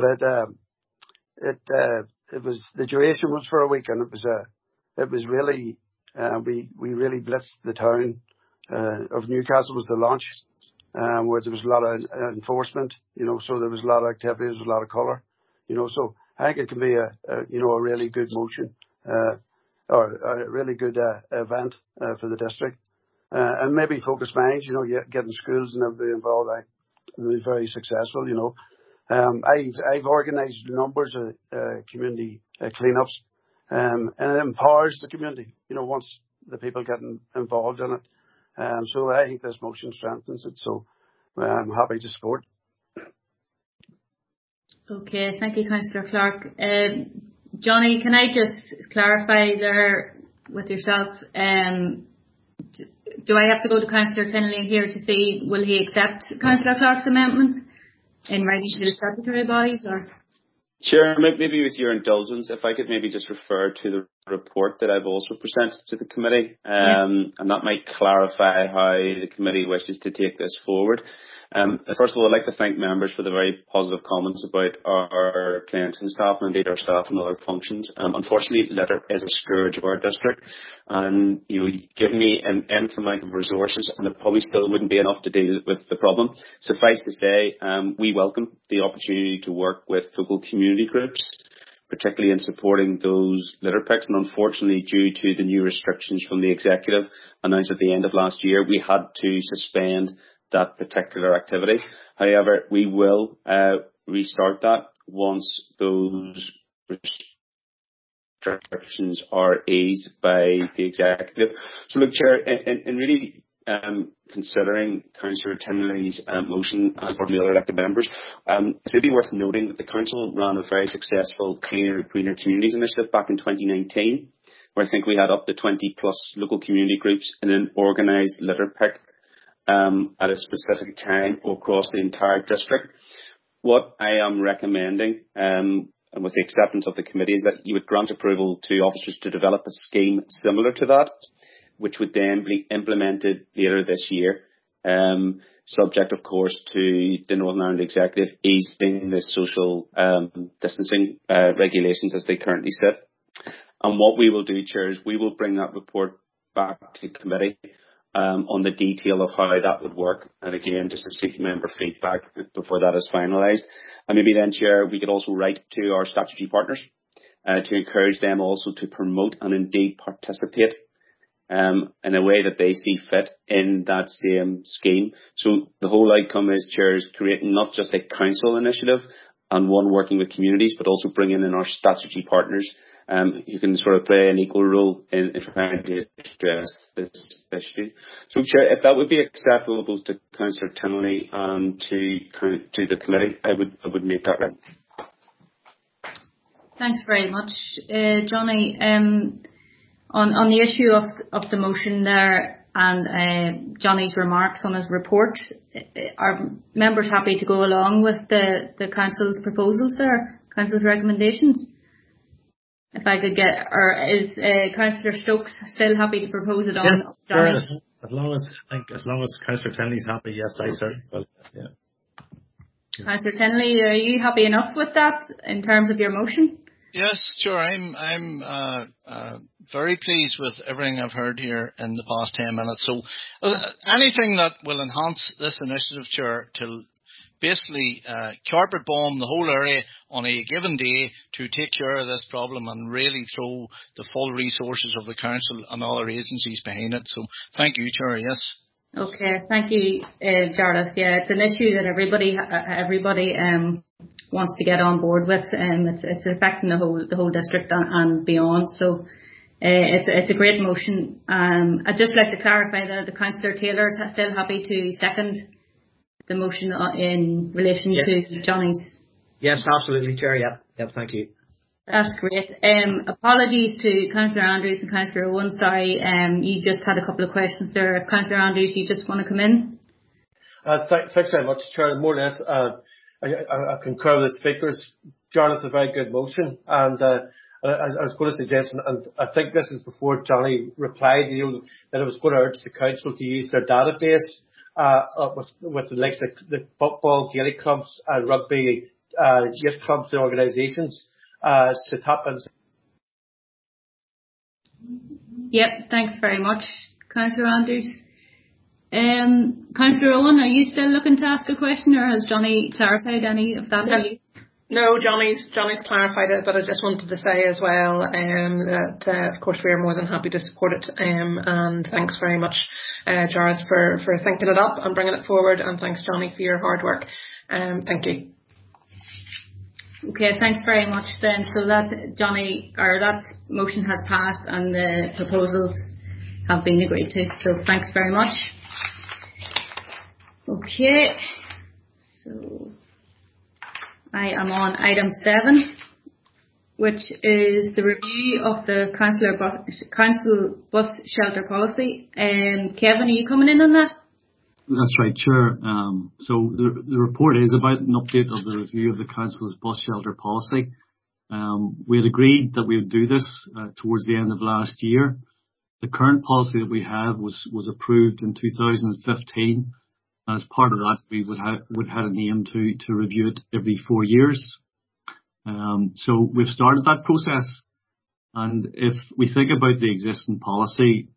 it was, the duration was for a week, and it was really, we really blitzed the town of Newcastle was the launch, where there was a lot of enforcement, you know, so there was a lot of activity, there was a lot of colour, you know, so I think it can be a really good motion, or a really good event for the district. And maybe focus minds, you know, getting schools and everybody involved. Will be very successful, you know. I've organised numbers of community cleanups, and it empowers the community, you know, once the people get involved in it. So I think this motion strengthens it. So I'm happy to support. Okay, thank you, Councillor Clark. Johnny, can I just clarify there with yourself? Do I have to go to Councillor Tinley here to see, will he accept Councillor Clark's amendment in writing to the statutory bodies, or? Chair, maybe with your indulgence, if I could maybe just refer to the report that I've also presented to the committee, and that might clarify how the committee wishes to take this forward. First of all, I'd like to thank members for the very positive comments about our cleansing staff and indeed our staff and other functions. Unfortunately, litter is a scourge of our district, and you give me an infinite amount of resources, and it probably still wouldn't be enough to deal with the problem. Suffice to say, we welcome the opportunity to work with local community groups, particularly in supporting those litter picks. And unfortunately, due to the new restrictions from the executive announced at the end of last year, we had to suspend that particular activity. However, we will restart that once those restrictions are eased by the executive. So look, Chair, in really considering Councillor Tinley's motion and for the other elected members, it would be worth noting that the Council ran a very successful Cleaner, Greener Communities initiative back in 2019, where I think we had up to 20 plus local community groups in an organised litter pick at a specific time across the entire district. What I am recommending, and with the acceptance of the committee, is that you would grant approval to officers to develop a scheme similar to that, which would then be implemented later this year, subject, of course, to the Northern Ireland Executive easing the social distancing regulations as they currently sit. And what we will do, Chair, is we will bring that report back to committee on the detail of how that would work, and again, just to seek member feedback before that is finalised. And maybe then, Chair, we could also write to our statutory partners to encourage them also to promote and indeed participate in a way that they see fit in that same scheme. So the whole outcome is, Chair, is creating not just a council initiative and one working with communities, but also bringing in our statutory partners who can sort of play an equal role in trying to address this issue. So, Chair, if that would be acceptable both to Councillor Tinley and to the committee, I would make that right. Thanks very much, Johnny. On the issue of the motion there and Johnny's remarks on his report, are members happy to go along with the Council's proposals there, Council's recommendations? If I could get, or is Councillor Stokes still happy to propose it on? Yes, sure. As long as Councillor Tinley's happy, yes, I certainly will. Yeah. Councillor Tinley, are you happy enough with that in terms of your motion? Yes, sure. I'm very pleased with everything I've heard here in the past 10 minutes. So anything that will enhance this initiative, Chair, to basically carpet bomb the whole area on a given day to take care of this problem and really throw the full resources of the Council and other agencies behind it. So thank you, Chair, yes. Okay, thank you, Jarlath. Yeah, it's an issue that everybody wants to get on board with. It's affecting the whole district and beyond. So it's a great motion. I'd just like to clarify that the Councillor Taylor is still happy to second the motion in relation to Johnny's. Yes, absolutely, Chair. Yep, thank you. That's great. Apologies to Councillor Andrews and Councillor Owen. Sorry, you just had a couple of questions there. Councillor Andrews, you just want to come in? Thanks very much, Chair. More or less, I concur with the speakers. Jarlath's a very good motion, and I was going to suggest, and I think this is before Johnny replied, that I was going to urge the Council to use their database with the likes of the football, Gaelic clubs, and rugby youth clubs and organisations to tap into. Yep, thanks very much, Councillor Andrews. Councillor Owen, are you still looking to ask a question, or has Johnny clarified any of that? No, Johnny's clarified it, but I just wanted to say as well that of course we are more than happy to support it, and thanks very much, Jared, for thinking it up and bringing it forward, and thanks, Johnny, for your hard work. Thank you. Okay, thanks very much then. So that that motion has passed and the proposals have been agreed to. So thanks very much. Okay, so I am on item 7, which is the review of the council bus shelter policy. Kevin, are you coming in on that? That's right, Chair. So the report is about an update of the review of the Council's bus shelter policy. We had agreed that we would do this towards the end of last year. The current policy that we have was approved in 2015. As part of that, we would have an aim to review it every 4 years. So we've started that process. And if we think about the existing policy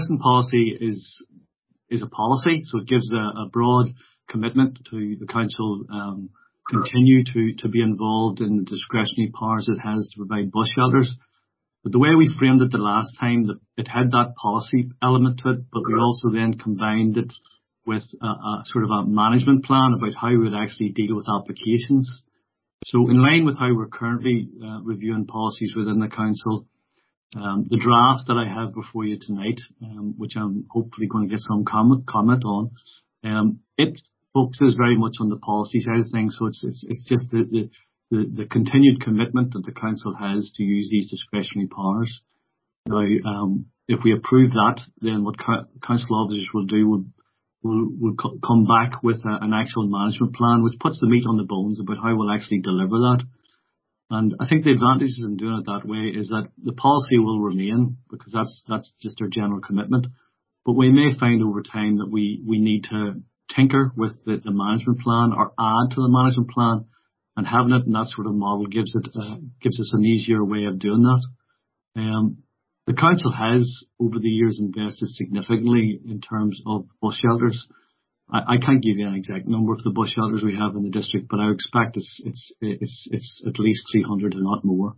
is a policy, so it gives a broad commitment to the council continue to be involved in the discretionary powers it has to provide bus shelters. But the way we framed it the last time, it had that policy element to it, but we also then combined it with a sort of a management plan about how we would actually deal with applications. So in line with how we're currently reviewing policies within the council, the draft that I have before you tonight, which I'm hopefully going to get some comment on, it focuses very much on the policy side of things. So it's just the continued commitment that the council has to use these discretionary powers. Now, if we approve that, then what council officers will do will come back with an actual management plan, which puts the meat on the bones about how we'll actually deliver that. And I think the advantages in doing it that way is that the policy will remain, because that's just our general commitment. But we may find over time that we need to tinker with the management plan or add to the management plan, and having it in that sort of model gives us an easier way of doing that. The council has over the years invested significantly in terms of bus shelters. I can't give you an exact number of the bus shelters we have in the district, but I expect it's at least 300 and not more.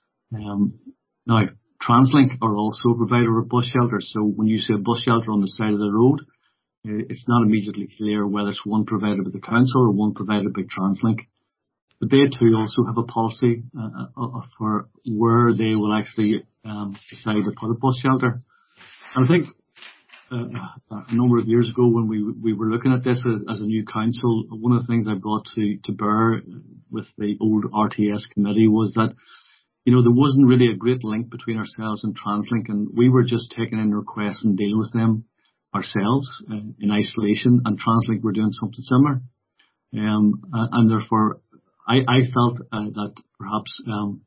Now, TransLink are also a provider of bus shelters. So when you say a bus shelter on the side of the road, it's not immediately clear whether it's one provided by the council or one provided by TransLink. But they too also have a policy for where they will actually decide to put a bus shelter. And I think a number of years ago when we were looking at this as a new council, one of the things I brought to bear with the old RTS committee was that, there wasn't really a great link between ourselves and TransLink, and we were just taking in requests and dealing with them ourselves in isolation, and TransLink were doing something similar. And therefore, I felt that perhaps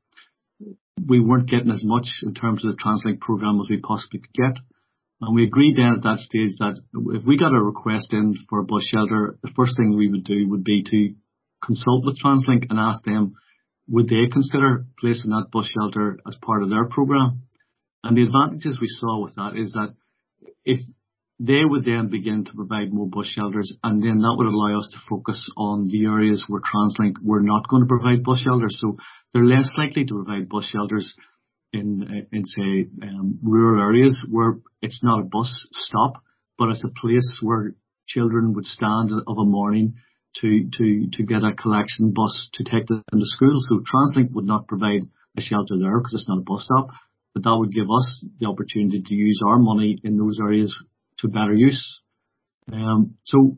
we weren't getting as much in terms of the TransLink program as we possibly could get. And we agreed then at that stage that if we got a request in for a bus shelter, the first thing we would do would be to consult with TransLink and ask them, would they consider placing that bus shelter as part of their program? And the advantages we saw with that is that if they would then begin to provide more bus shelters, and then that would allow us to focus on the areas where TransLink were not going to provide bus shelters. So they're less likely to provide bus shelters in say, rural areas where it's not a bus stop, but it's a place where children would stand of a morning to get a collection bus to take them to school. So TransLink would not provide a shelter there because it's not a bus stop, but that would give us the opportunity to use our money in those areas to better use. So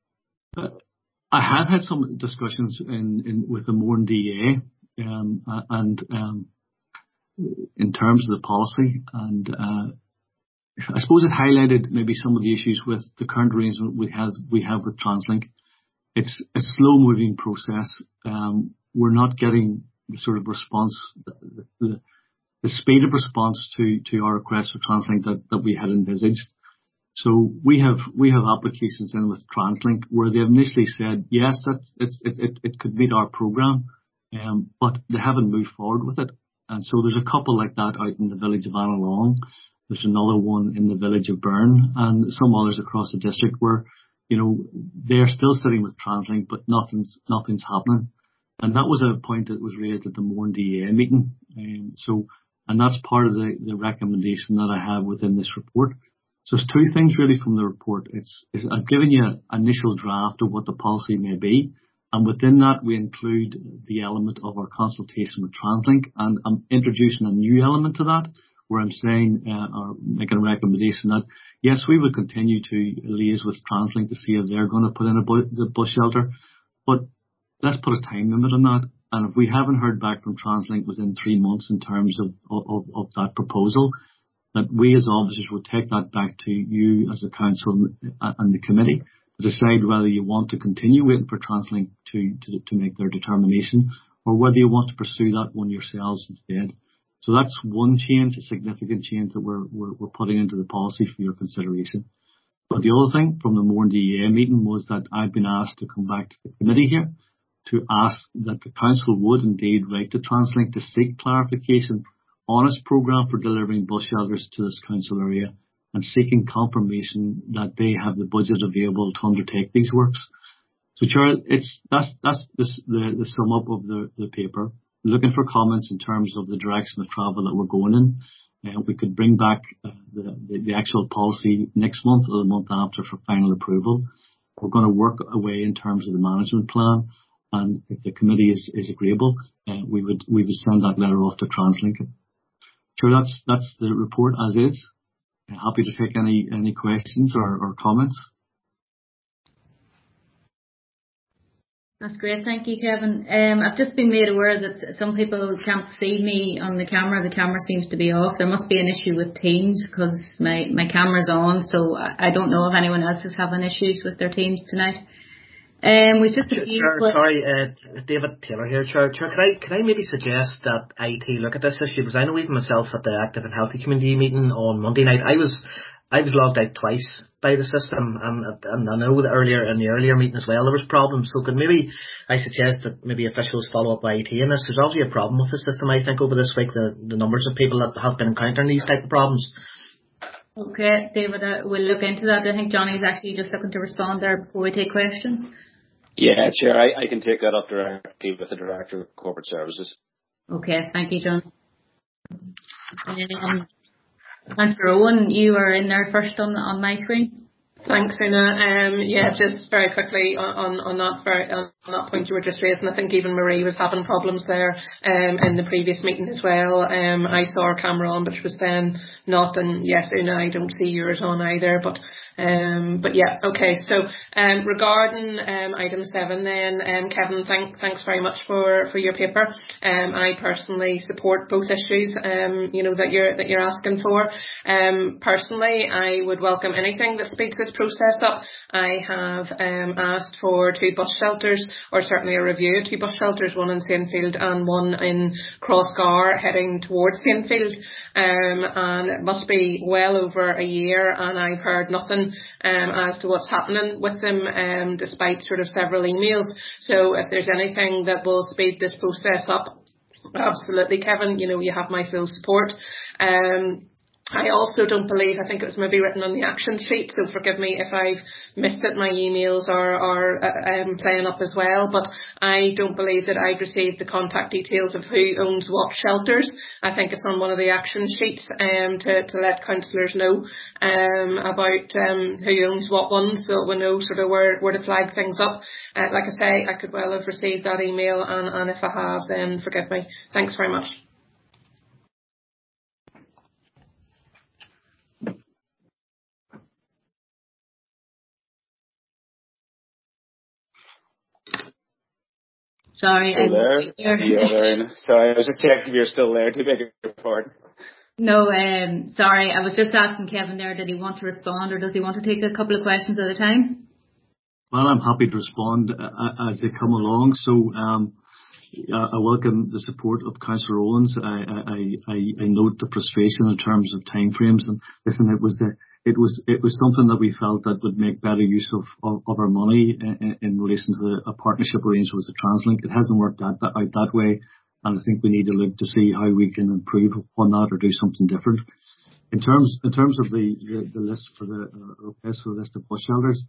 I have had some discussions with the Mourne DA and in terms of the policy, and I suppose it highlighted maybe some of the issues with the current arrangement we have with TransLink. It's a slow moving process. We're not getting the sort of response, the speed of response to our request for TransLink that we had envisaged. So we have applications in with TransLink where they've initially said yes, it could meet our program, but they haven't moved forward with it. And so there's a couple like that out in the village of Annalong. There's another one in the village of Byrne, and some others across the district where they're still sitting with TransLink, but nothing's happening. And that was a point that was raised at the Mourne DA meeting. And that's part of the recommendation that I have within this report. So it's two things really from the report. I've given you an initial draft of what the policy may be, and within that we include the element of our consultation with TransLink, and I'm introducing a new element to that where I'm saying or making a recommendation that yes, we will continue to liaise with TransLink to see if they're going to put in the bus shelter, but let's put a time limit on that. And if we haven't heard back from TransLink within 3 months in terms of that proposal, that we as officers will take that back to you as a council and the committee to decide whether you want to continue waiting for TransLink to make their determination, or whether you want to pursue that one yourselves instead. So that's one change, a significant change that we're putting into the policy for your consideration. But the other thing from the Mourne DEA meeting was that I've been asked to come back to the committee here to ask that the council would indeed write to TransLink to seek clarification on its programme for delivering bus shelters to this council area and seeking confirmation that they have the budget available to undertake these works. So, Chair, that's the sum up of the paper. Looking for comments in terms of the direction of travel that we're going in. We could bring back the actual policy next month or the month after for final approval. We're going to work away in terms of the management plan, and if the committee is agreeable, we would send that letter off to TransLink. Sure, that's the report as is. Happy to take any questions or comments. That's great. Thank you, Kevin. I've just been made aware that some people can't see me on the camera. The camera seems to be off. There must be an issue with Teams because my camera's on, so I don't know if anyone else is having issues with their Teams tonight. We just Sorry, David Taylor here, Chair. Could I maybe suggest that IT look at this issue, because I know even myself at the Active and Healthy Community meeting on Monday night, I was logged out twice by the system, and I know that in the earlier meeting as well there was problems. So could maybe I suggest that maybe officials follow up by IT in this? There's obviously a problem with the system. I think over this week the numbers of people that have been encountering these type of problems. Okay, David, we'll look into that. I think Johnny's actually just looking to respond there before we take questions. Yeah, Chair, I can take that up directly with the Director of Corporate Services. Okay, thank you, John. Councillor Owen, you are in there first on my screen. Thanks, Una. Just very quickly on that point you were just raising, I think even Marie was having problems there in the previous meeting as well. I saw her camera on, but she was saying not, and yes, Una, I don't see yours on either, but yeah, okay. So regarding item 7 then, Kevin, thanks very much for your paper. I personally support both issues that you're asking for. Personally, I would welcome anything that speeds this process up. I have asked for 2 bus shelters, or certainly a review of 2 bus shelters, one in Saintfield and one in Crossgar heading towards Saintfield, and it must be well over a year and I've heard nothing as to what's happening with them, despite sort of several emails. So if there's anything that will speed this process up, absolutely, Kevin, you have my full support. I also don't believe, I think it was maybe written on the action sheet, so forgive me if I've missed it, my emails are playing up as well, but I don't believe that I've received the contact details of who owns what shelters. I think it's on one of the action sheets to let councillors know about who owns what ones, so we know sort of where to flag things up. Like I say, I could well have received that email, and if I have, then forgive me. Thanks very much. Sorry, Sorry, I was just checking if you're still there to make a report. No, sorry, I was just asking Kevin there, did he want to respond or does he want to take a couple of questions at a time? Well, I'm happy to respond as they come along. So I welcome the support of Councillor Owens. I note the frustration in terms of timeframes, and listen, it was something that we felt that would make better use of our money in relation to a partnership arrangement with the TransLink. It hasn't worked out that way, and I think we need to look to see how we can improve upon that or do something different. In terms of the list for the request for the list of bus shelters,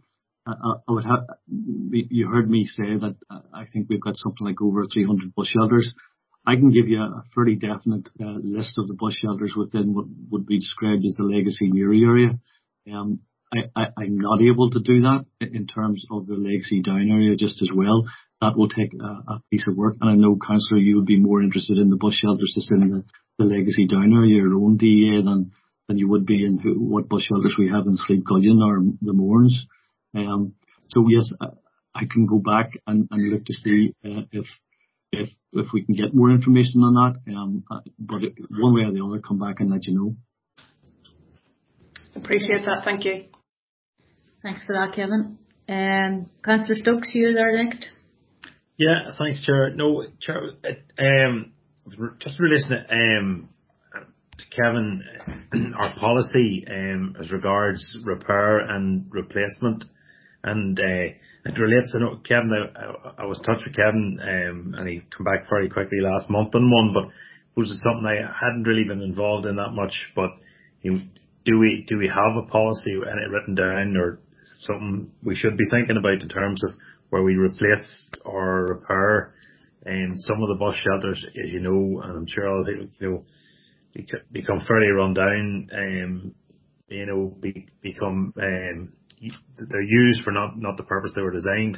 you heard me say that I think we've got something like over 300 bus shelters. I can give you a fairly definite list of the bus shelters within what would be described as the Legacy Newry area. I'm not able to do that in terms of the Legacy Down area just as well. That will take a piece of work, and I know, Councillor, you would be more interested in the bus shelters that's in the Legacy Down area, your own DEA, than you would be in what bus shelters we have in Sleep Gullion or the Mournes. So yes, I can go back and look to see if we can get more information on that, but one way or the other, come back and let you know. Appreciate that. Thank you. Thanks for that, Kevin. Councillor Stokes, you're there next. Yeah, thanks, Chair. No, Chair, just relating to Kevin, our policy as regards repair and replacement, and it relates. I know Kevin. I was in touch with Kevin, and he came back very quickly last month on one, but it was something I hadn't really been involved in that much. But do we have a policy and it written down, or something we should be thinking about in terms of where we replace or repair some of the bus shelters, as you know, and I'm sure all people, become fairly run down, become they're used for not the purpose they were designed.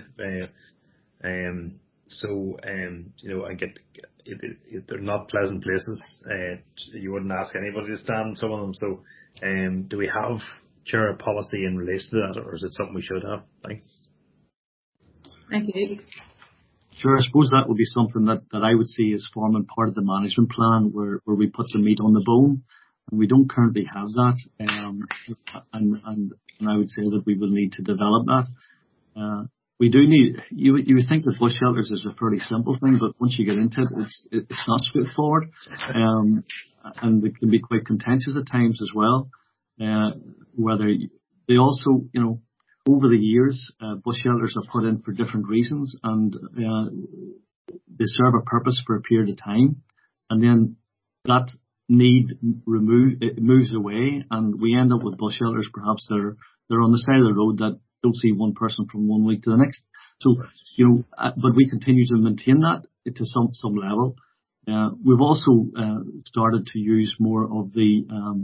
I get they're not pleasant places. You wouldn't ask anybody to stand in some of them. So, do we have, Chair, a policy in relation to that, or is it something we should have? Thanks. Thank you. Sure, I suppose that would be something that I would see as forming part of the management plan, where we put some meat on the bone, and we don't currently have that. And I would say that we will need to develop that. We do need. You would think that bus shelters is a fairly simple thing, but once you get into it, it's not straightforward, and it can be quite contentious at times as well. Whether they also, over the years, bus shelters are put in for different reasons, and they serve a purpose for a period of time, and then that need moves away, and we end up with bus shelters perhaps they're on the side of the road that don't see one person from one week to the next. So, but we continue to maintain that to some level. We've also started to use more of the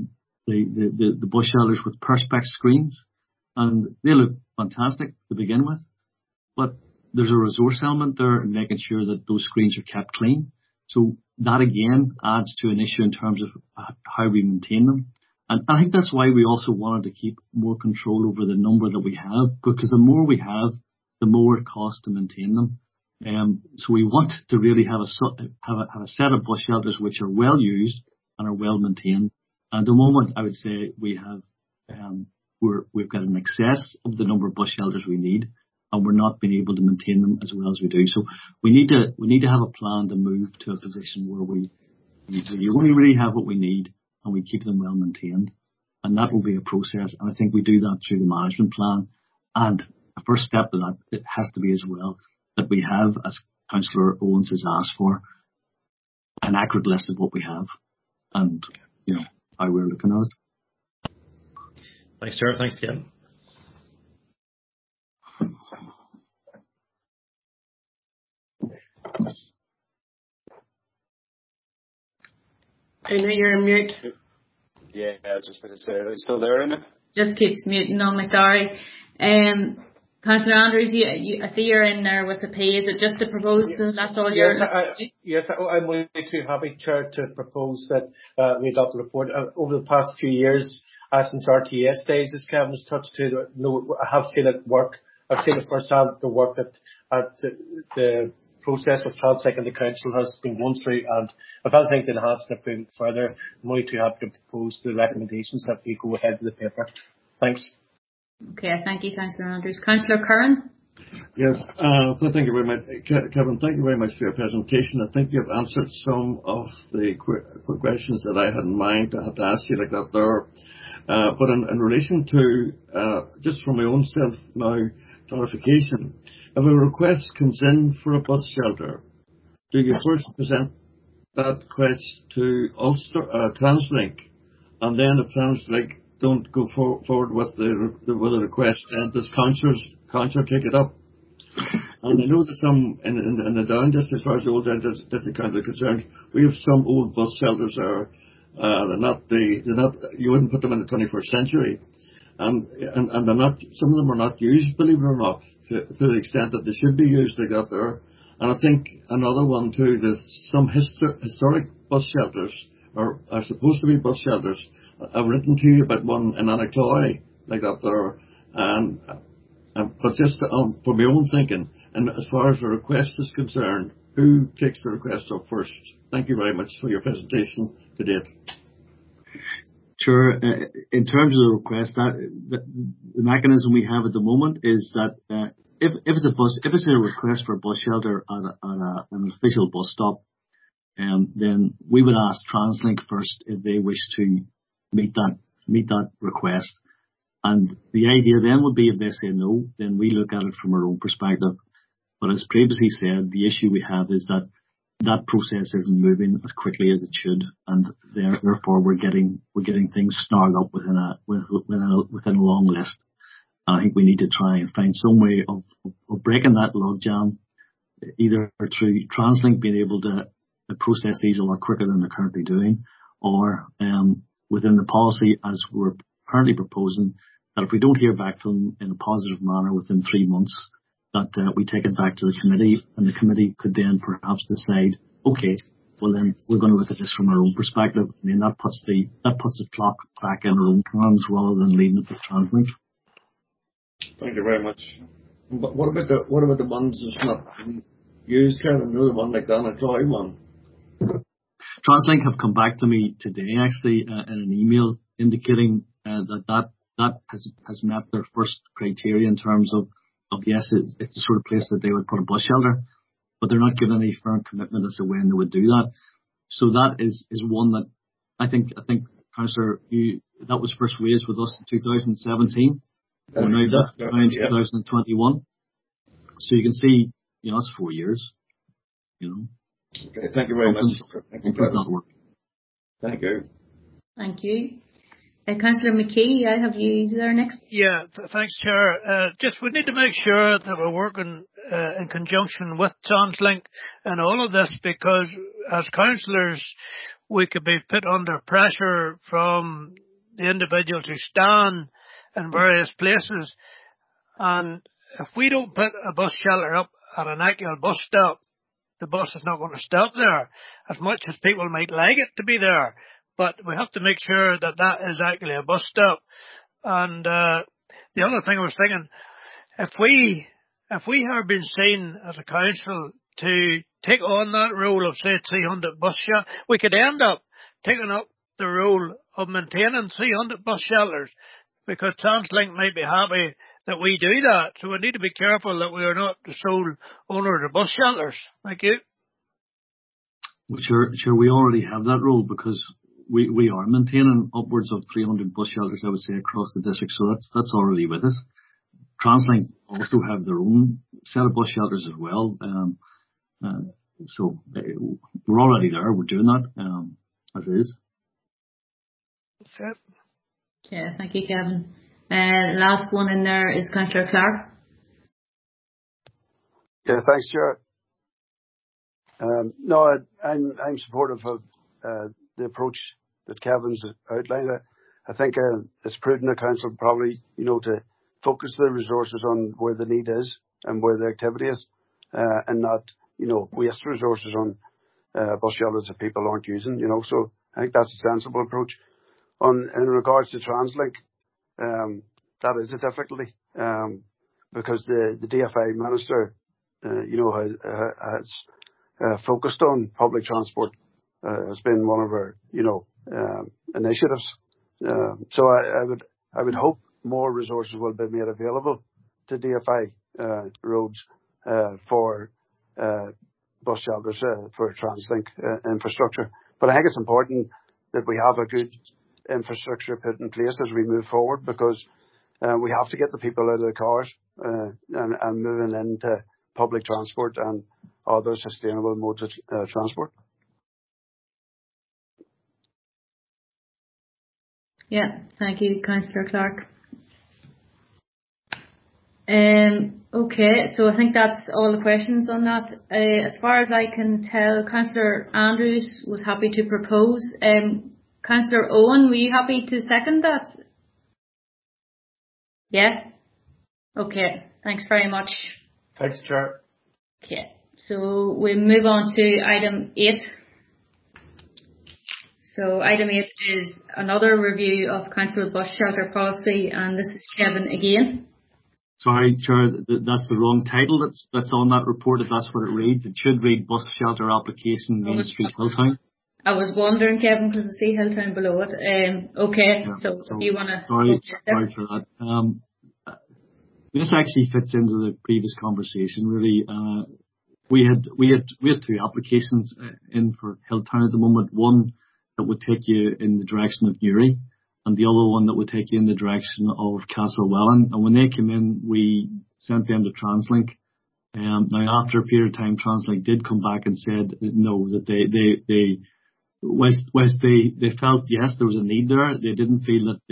bus shelters with perspex screens, and they look fantastic to begin with, but there's a resource element there in making sure that those screens are kept clean. So that again adds to an issue in terms of how we maintain them. And I think that's why we also wanted to keep more control over the number that we have, because the more we have, the more it costs to maintain them. So we want to really have a set of bus shelters which are well used and are well maintained. And at the moment, I would say we have we've got an excess of the number of bus shelters we need, and we're not being able to maintain them as well as we do. So we need to have a plan to move to a position where we only really have what we need, and we keep them well maintained. And that will be a process, and I think we do that through the management plan. And the first step of that, it has to be as well that we have, as Councillor Owens has asked for, an accurate list of what we have and how we're looking at it. Thanks, Chair. Thanks, Ken. I know you're on mute. Yeah, I was just going to say, are they still there, isn't it? Just keeps muting on me, sorry. Councillor Andrews, I see you're in there with the P. Is it just to propose that's all you're... Yes, I'm really too happy, Chair, to propose that we adopt the report. Over the past few years, since RTS days, as Kevin has touched to, I have seen it work. I've seen it firsthand, the work that the process of Transtech and the Council has been going through, and if anything to enhance and improve it further, I'm only too happy to propose the recommendations that we go ahead with the paper. Thanks. Okay, thank you, Councillor Andrews. Councillor Curran? Yes, thank you very much. Kevin, thank you very much for your presentation. I think you've answered some of the questions that I had in mind to have to ask you like that there. But in relation to, just from my own self now, clarification, if a request comes in for a bus shelter, do you first present that request to Ulster, Translink, and then if Translink don't go forward with the request, and does Council take it up? And I know that some in the Down District, as far as the old Down District Council are concerned, we have some old bus shelters there. They're not you wouldn't put them in the 21st century, and they're not. Some of them are not used, believe it or not, to the extent that they should be used. They got there, and I think another one too. There's some historic bus shelters, or are supposed to be bus shelters. I've written to you about one in Annacloy, like that there, but just for my own thinking, and as far as the request is concerned, who takes the request up first? Thank you very much for your presentation to date. Sure. In terms of the request, the mechanism we have at the moment is that if it's a request for a bus shelter at an official bus stop, then we would ask TransLink first if they wish to meet that request. And the idea then would be if they say no, then we look at it from our own perspective. But as previously said, the issue we have is that process isn't moving as quickly as it should, and therefore we're getting things snarled up within a long list. And I think we need to try and find some way of breaking that logjam, either through TransLink being able to process these a lot quicker than they're currently doing, or within the policy as we're currently proposing, that if we don't hear back from them in a positive manner within 3 months, that we take it back to the committee, and the committee could then perhaps decide, okay, well then we're going to look at this from our own perspective. I mean, that puts the clock back in our own hands rather than leaving it with TransLink. Thank you very much. But what about the ones that's not used, kind of another one like that, a dry one? TransLink have come back to me today, actually, in an email indicating that has met their first criteria in terms of yes, it's the sort of place that they would put a bus shelter, but they're not giving any firm commitment as to when they would do that. So that is one that I think, Councillor, that was first raised with us in 2017. We're now just around 2021. So you can see, it's 4 years. Okay, thank you very much. Thank you. Thank you. Councillor McKee, I have you there next. Yeah, thanks, Chair. We need to make sure that we're working in conjunction with TransLink and all of this, because as councillors, we could be put under pressure from the individuals who stand in various places. And if we don't put a bus shelter up at an actual bus stop, the bus is not going to stop there, as much as people might like it to be there. But we have to make sure that is actually a bus stop. And the other thing I was thinking, if we have been seen as a council to take on that role of, say, 300 bus shelters, we could end up taking up the role of maintaining 300 bus shelters, because TransLink might be happy that we do that. So we need to be careful that we are not the sole owners of bus shelters. Thank you. Well, sure, we already have that role, because we are maintaining upwards of 300 bus shelters, I would say, across the district. So that's already with us. TransLink also have their own set of bus shelters as well. So we're already there. We're doing that as is. Okay, thank you, Kevin. Last one in there is Councillor Clark. Yeah, thanks, Chair. No, I'm supportive of the approach that Kevin's outlined. I think it's prudent the council probably, to focus the resources on where the need is and where the activity is, and not, waste resources on bus shelters that people aren't using. So I think that's a sensible approach. In regards to TransLink, that is a difficulty, because the DFI minister, has focused on public transport. Has been one of our, initiatives. So I would hope more resources will be made available to DFI roads for bus shelters for TransLink infrastructure. But I think it's important that we have a good infrastructure put in place as we move forward, because we have to get the people out of the cars and moving into public transport and other sustainable modes of transport. Yeah, thank you, Councillor Clark. Okay, so I think that's all the questions on that. As far as I can tell, Councillor Andrews was happy to propose. Councillor Owen, were you happy to second that? Yeah? Okay, thanks very much. Thanks, Chair. Okay, so we move on to item 8. So item 8 is another review of council bus shelter policy, and this is Kevin again. Sorry, Chair, that's the wrong title that's on that report, if that's what it reads. It should read Bus Shelter Application Main Street, Hilltown. I was wondering, Kevin, because I see Hilltown below it. Okay, yeah, so do you want to... Sorry for that. This actually fits into the previous conversation, really. We had two applications in for Hilltown at the moment. One that would take you in the direction of Newry, and the other one that would take you in the direction of Castlewellan. And when they came in, we sent them to TransLink. Now, after a period of time, TransLink did come back and said no, that they felt yes, there was a need there. They didn't feel that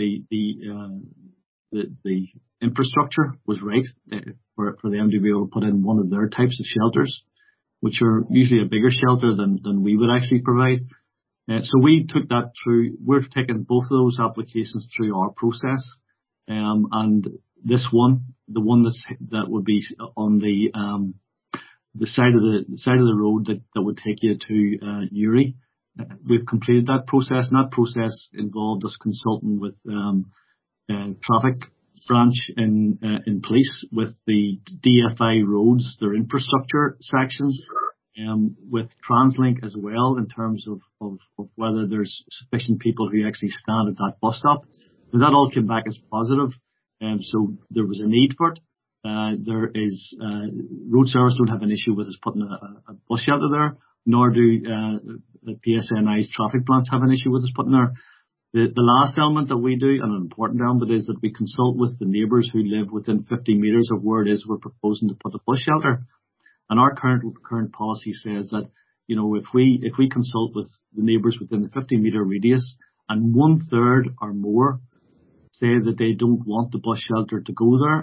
the infrastructure was right for them to be able to put in one of their types of shelters, which are usually a bigger shelter than we would actually provide. So we took that through. We're taking both of those applications through our process, and this one, the one that would be on the side of the road that would take you to Newry. We've completed that process, and that process involved us consulting with traffic branch in police, with the DFI roads, their infrastructure sections, with TransLink as well, in terms of whether there's sufficient people who actually stand at that bus stop. Because that all came back as positive. So there was a need for it. There is road service don't have an issue with us putting a bus shelter there, nor do the PSNI's traffic plants have an issue with us putting there. The last element that we do, and an important element, is that we consult with the neighbours who live within 50 metres of where it is we're proposing to put the bus shelter. And our current policy says that, you know, if we consult with the neighbours within the 50-metre radius, and 1/3 or more say that they don't want the bus shelter to go there,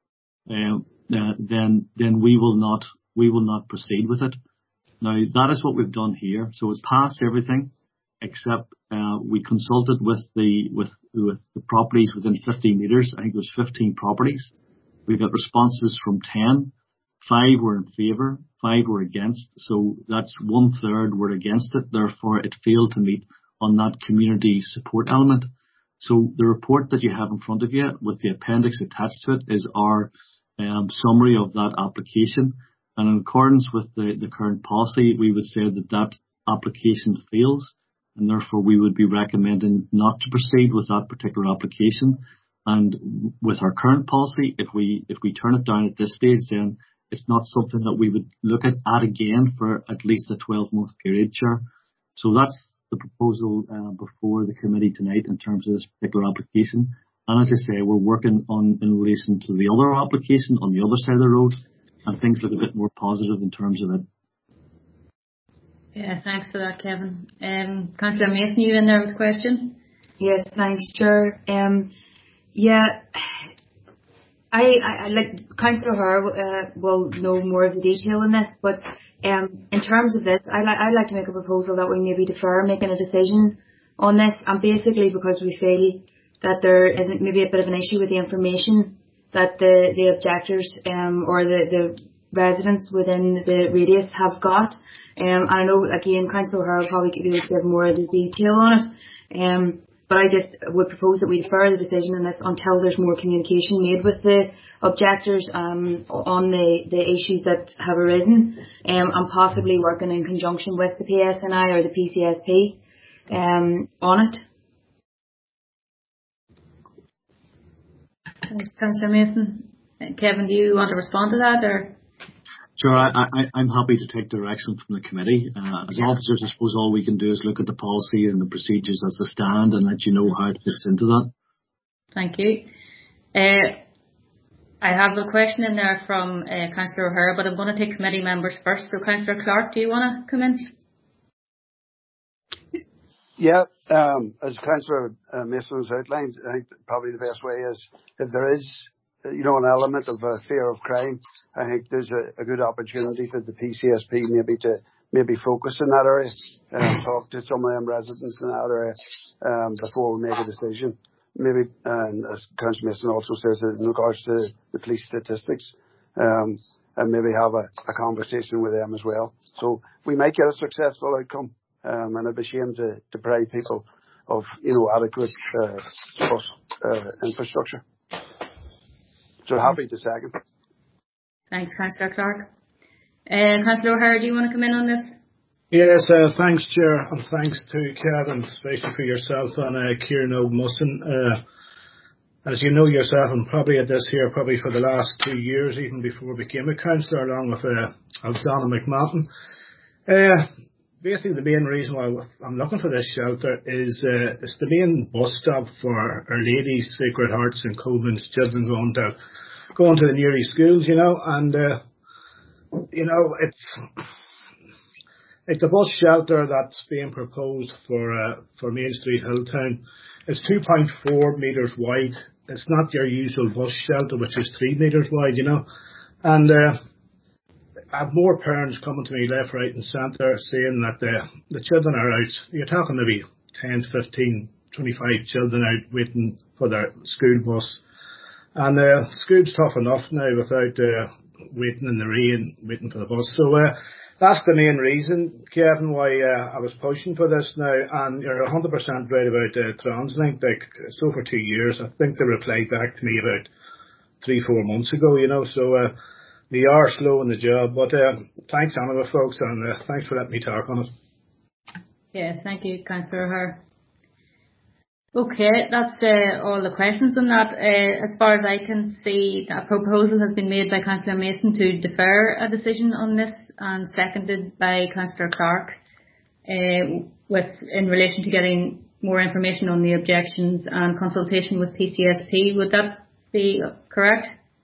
then we will not proceed with it. Now, that is what we've done here. So it passed everything except we consulted with the properties within 50 metres. I think there was 15 properties. We got responses from 10. 5 were in favour, 5 were against. So that's 1/3 were against it. Therefore, it failed to meet on that community support element. So the report that you have in front of you with the appendix attached to it is our summary of that application. And in accordance with the current policy, we would say that application fails, and therefore we would be recommending not to proceed with that particular application. And with our current policy, if we turn it down at this stage, then it's not something that we would look at again for at least a 12-month period, Chair. So that's the proposal before the committee tonight in terms of this particular application. And as I say, we're working in relation to the other application on the other side of the road, and things look a bit more positive in terms of it. Yeah, thanks for that, Kevin. Councillor Mason, you in there with a question? Yes, thanks, Chair. I like Councillor O'Hara will know more of the detail in this, but in terms of this, I'd like to make a proposal that we maybe defer making a decision on this, and basically because we feel that there isn't maybe a bit of an issue with the information that the objectors or the residents within the radius have got. And I know again Councillor O'Hara will probably give more of the detail on it. But I just would propose that we defer the decision on this until there's more communication made with the objectors on the issues that have arisen, and possibly working in conjunction with the PSNI or the PCSP on it. Thanks, Councillor Mason. Kevin, do you want to respond to that, or? Sure, I'm happy to take direction from the committee. As officers, I suppose all we can do is look at the policy and the procedures as they stand and let you know how it fits into that. Thank you. I have a question in there from Councillor O'Hara, but I'm going to take committee members first. So, Councillor Clark, do you want to come in? Yeah, as Councillor Mason has outlined, I think probably the best way is if there is an element of fear of crime, I think there's a good opportunity for the PCSP maybe focus in that area and talk to some of them residents in that area before we make a decision. Maybe, and as Councillor Mason also says, in regards to the police statistics, and maybe have a conversation with them as well. So we might get a successful outcome, and it'd be a shame to deprive people of adequate bus infrastructure. So happy to second. Thanks, Councillor Clark. Councillor O'Hara, do you want to come in on this? Yes, thanks, Chair, and thanks to Kevin, especially for yourself and Kieran O'Musson. as you know yourself, and probably at this here, probably for the last 2 years, even before I became a councillor, along with Alexander McMahon. Basically, the main reason why I'm looking for this shelter is it's the main bus stop for Our Lady's Sacred Hearts and Coleman's children going to the nearly schools, and it's like the bus shelter that's being proposed for Main Street Hilltown. It's 2.4 metres wide. It's not your usual bus shelter, which is 3 metres wide, and I have more parents coming to me left, right and centre saying that the children are out. You're talking maybe 10, 15, 25 children out waiting for their school bus. And school's tough enough now without waiting in the rain, waiting for the bus. So that's the main reason, Kevin, why I was pushing for this now. And you're 100% right about TransLink. Like, it's over 2 years. I think they replied back to me about 3-4 months ago, So we are slow in the job. But thanks anyway, folks, and thanks for letting me talk on it. Yeah, thank you, Councillor O'Hare. Okay, that's all the questions on that. As far as I can see, a proposal has been made by Councillor Mason to defer a decision on this, and seconded by Councillor Clark, in relation to getting more information on the objections and consultation with PCSP. Would that be correct?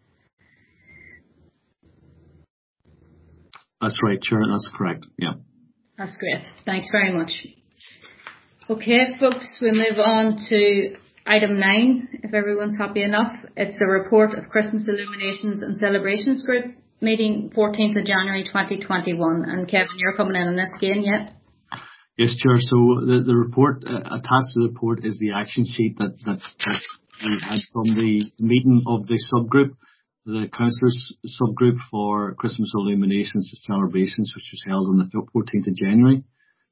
That's right, Chair. That's correct. Yeah. That's great. Thanks very much. Okay, folks, we move on to item 9, if everyone's happy enough. It's the report of Christmas Illuminations and Celebrations Group meeting 14th of January 2021. And Kevin, you're coming in on this again, yeah? Yes, Chair. So the report, attached to the report is the action sheet that we had from the meeting of the subgroup, the councillors subgroup for Christmas Illuminations and Celebrations, which was held on the 14th of January.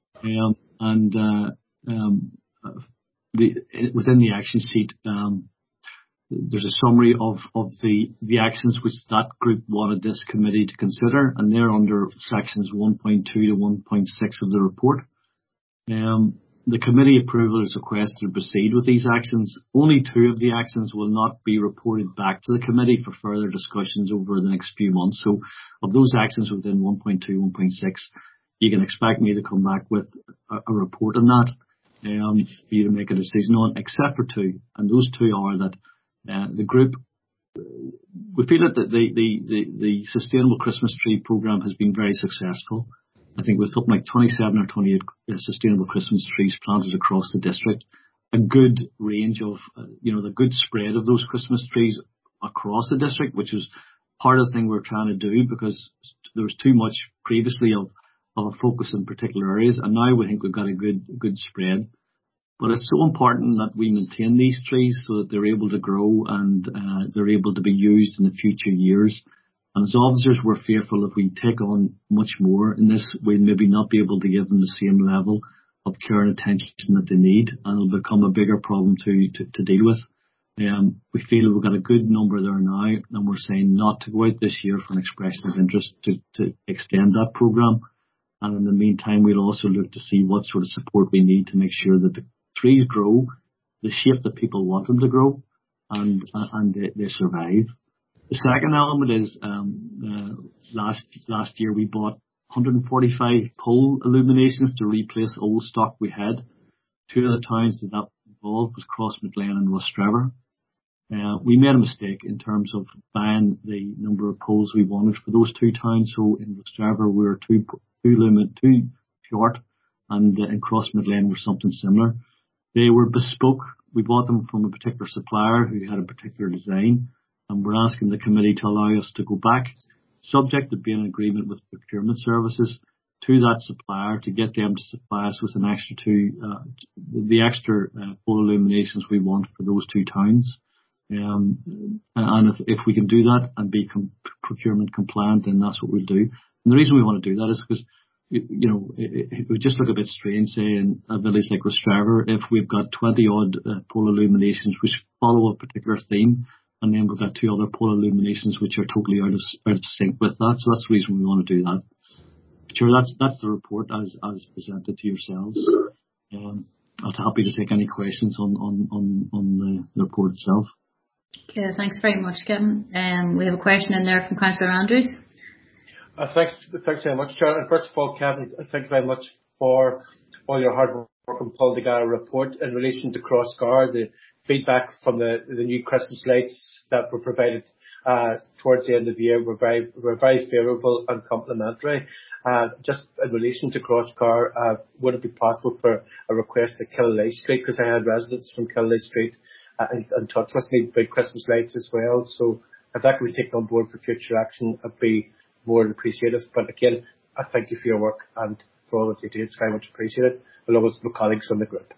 Within the action sheet, there's a summary of the actions which that group wanted this committee to consider, and they're under sections 1.2 to 1.6 of the report. The committee approval is requested to proceed with these actions. Only 2 of the actions will not be reported back to the committee for further discussions over the next few months. So of those actions within 1.2, 1.6, you can expect me to come back with a report on that for you to make a decision on, except for 2. And those 2 are that the group, we feel that the Sustainable Christmas Tree programme has been very successful. I think we've something like 27 or 28 sustainable Christmas trees planted across the district. A good range of, the good spread of those Christmas trees across the district, which is part of the thing we're trying to do, because there was too much previously of a focus in particular areas, and now we think we've got a good spread. But it's so important that we maintain these trees so that they're able to grow and they're able to be used in the future years. And as officers, we're fearful if we take on much more in this, we'll maybe not be able to give them the same level of care and attention that they need, and it'll become a bigger problem to deal with. We feel we've got a good number there now, and we're saying not to go out this year for an expression of interest to extend that programme. And in the meantime, we'll also look to see what sort of support we need to make sure that the trees grow the shape that people want them to grow, and they survive. The second element is last year we bought 145 pole illuminations to replace old stock we had. 2 of the towns that involved was Crossmaglen and Rostrevor. We made a mistake in terms of buying the number of poles we wanted for those 2 towns. So in Rostrevor we were too short, and in Crossmaglen were something similar. They were bespoke. We bought them from a particular supplier who had a particular design. And we're asking the committee to allow us to go back, subject to being in agreement with procurement services, to that supplier to get them to supply us with an extra the extra pole illuminations we want for those 2 towns. And if we can do that and be procurement compliant, then that's what we'll do. And the reason we want to do that is because, it would just look a bit strange, say, in a village like Rostrevor, if we've got 20 odd pole illuminations which follow a particular theme, and then we've got 2 other pole illuminations which are totally out of sync with that. So that's the reason we want to do that. Sure, that's the report as presented to yourselves. I'm happy to take any questions on the report itself. Okay, thanks very much, Kevin. We have a question in there from Councillor Andrews. Thanks very much, Chair. And first of all, Kevin, thank you very much for all your hard work on pulling together a report in relation to Crossgar. The feedback from the new Christmas lights that were provided towards the end of the year were very favourable and complimentary. Just in relation to Crossgar, would it be possible for a request at Killaleigh Street, because I had residents from Killaleigh Street in touch with me about Christmas lights as well. So if that could be taken on board for future action, I'd be more than appreciative. But again, I thank you for your work and for all that you do. It's very much appreciated, along with my colleagues on the group.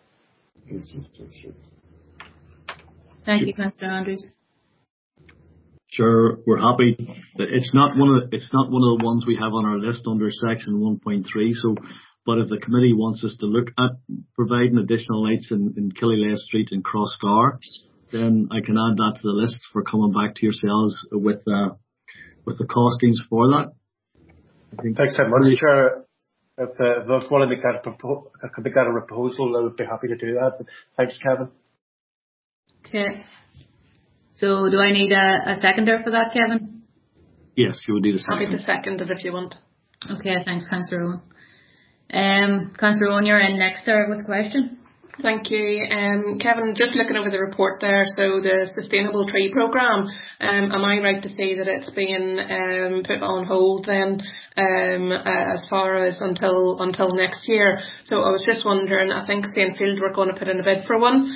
Thank you, Councillor Andrews. Sure, we're happy. It's not one of the ones we have on our list under section 1.3. So, but if the committee wants us to look at providing additional lights in Killaleigh Street and Crossgar, then I can add that to the list for coming back to yourselves with the costings for that. Thanks very much, Chair. If there's one to make that a proposal, I would be happy to do that. But thanks, Kevin. Okay. So do I need a seconder for that, Kevin? Yes, you would need a seconder. Happy to second it if you want. Okay, thanks, Councillor Owen. Councillor Owen, you're in next there with a question. Thank you. Kevin, just looking over the report there, so the Sustainable Tree Programme, am I right to say that it's been put on hold then as far as until next year? So I was just wondering, I think Saintfield were going to put in a bid for one.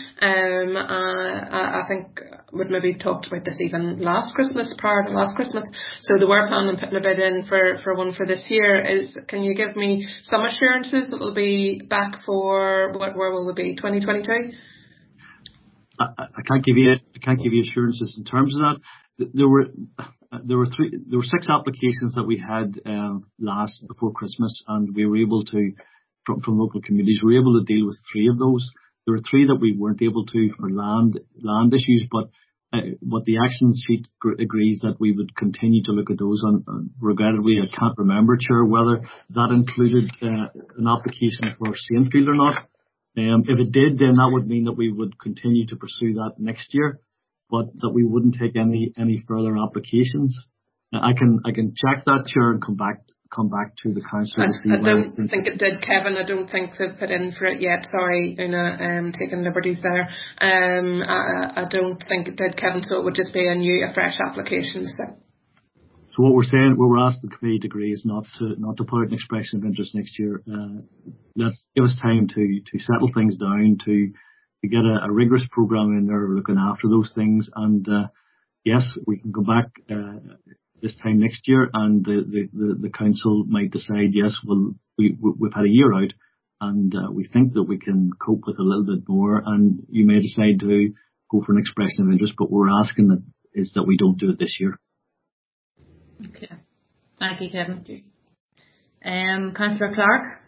I think we'd maybe talked about this even prior to last Christmas. So they were planning on putting a bid in for one for this year. Can you give me some assurances that we'll be back for where will we be, 2022? I can't give you assurances in terms of that. There were 6 applications that we had before Christmas, and we were able to from local communities. We were able to deal with 3 of those. There were 3 that we weren't able to for land issues, but what the action sheet agrees that we would continue to look at those. And regrettably, I can't remember, Chair, whether that included an application for Saintfield or not. If it did, then that would mean that we would continue to pursue that next year, but that we wouldn't take any further applications. I can check that, Chair, and come back to the council to see. I don't think it did, Kevin. I don't think they've put in for it yet. Sorry, taking liberties there. I don't think it did, Kevin. So it would just be a fresh application. So what we're asking the committee to agree is not to put out an expression of interest next year. Let's give us time to settle things down, to get a rigorous programme in there looking after those things. And yes, we can go back this time next year, and the council might decide, yes, well, we've had a year out, and we think that we can cope with a little bit more, and you may decide to go for an expression of interest, but we're asking that we don't do it this year. Okay. Thank you, Kevin. Councillor Clark.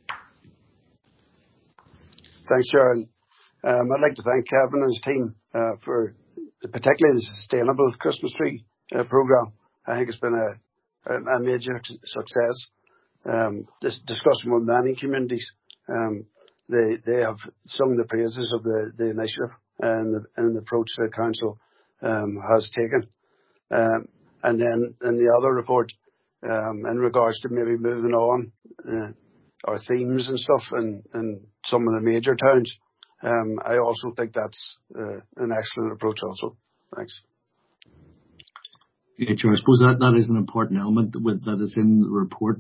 Thanks, Sharon. I'd like to thank Kevin and his team for particularly the Sustainable Christmas Tree programme. I think it's been a major success. This discussion with many communities, they have sung the praises of the initiative and the approach the council has taken. And then in the other report, in regards to maybe moving on our themes and stuff in some of the major towns, I also think that's an excellent approach also. Thanks. Yeah, Chair, I suppose that is an important element that is in the report.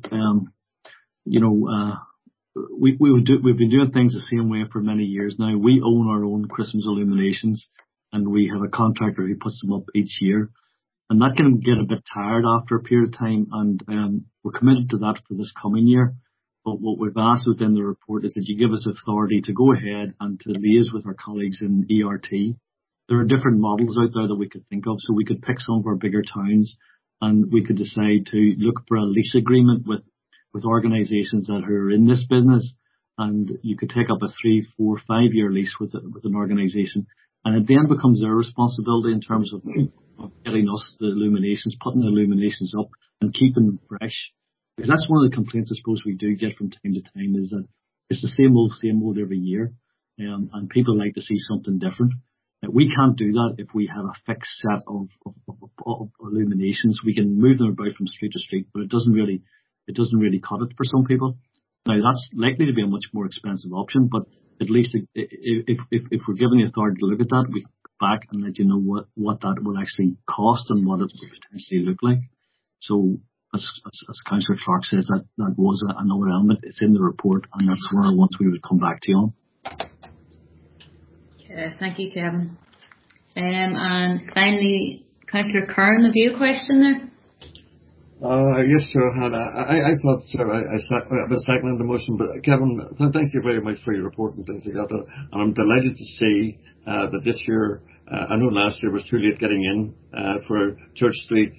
We've been doing things the same way for many years now. We own our own Christmas illuminations, and we have a contractor who puts them up each year. And that can get a bit tired after a period of time, and we're committed to that for this coming year. But what we've asked within the report is that you give us authority to go ahead and to liaise with our colleagues in ERT. There are different models out there that we could think of, so we could pick some of our bigger towns, and we could decide to look for a lease agreement with organisations that are in this business, and you could take up a 3, 4, 5 year lease with an organisation, and it then becomes their responsibility in terms of getting us the illuminations, putting the illuminations up, and keeping them fresh. Because that's one of the complaints I suppose we do get from time to time, is that it's the same old every year, and people like to see something different. We can't do that if we have a fixed set of illuminations. We can move them about from street to street, but it doesn't really cut it for some people. Now that's likely to be a much more expensive option, but at least if we're given the authority to look at that, we can go back and let you know what that will actually cost and what it would potentially look like. So as Councillor Clark says, that was another element. It's in the report, and that's where once we would come back to you on. Okay, thank you, Kevin. And finally, Councillor Kern, have you a question there? Yes, sir. I thought, sir, I was seconding the motion, but Kevin, thank you very much for your report and things like that. And I'm delighted to see that this year, I know last year was too late getting in for Church Street,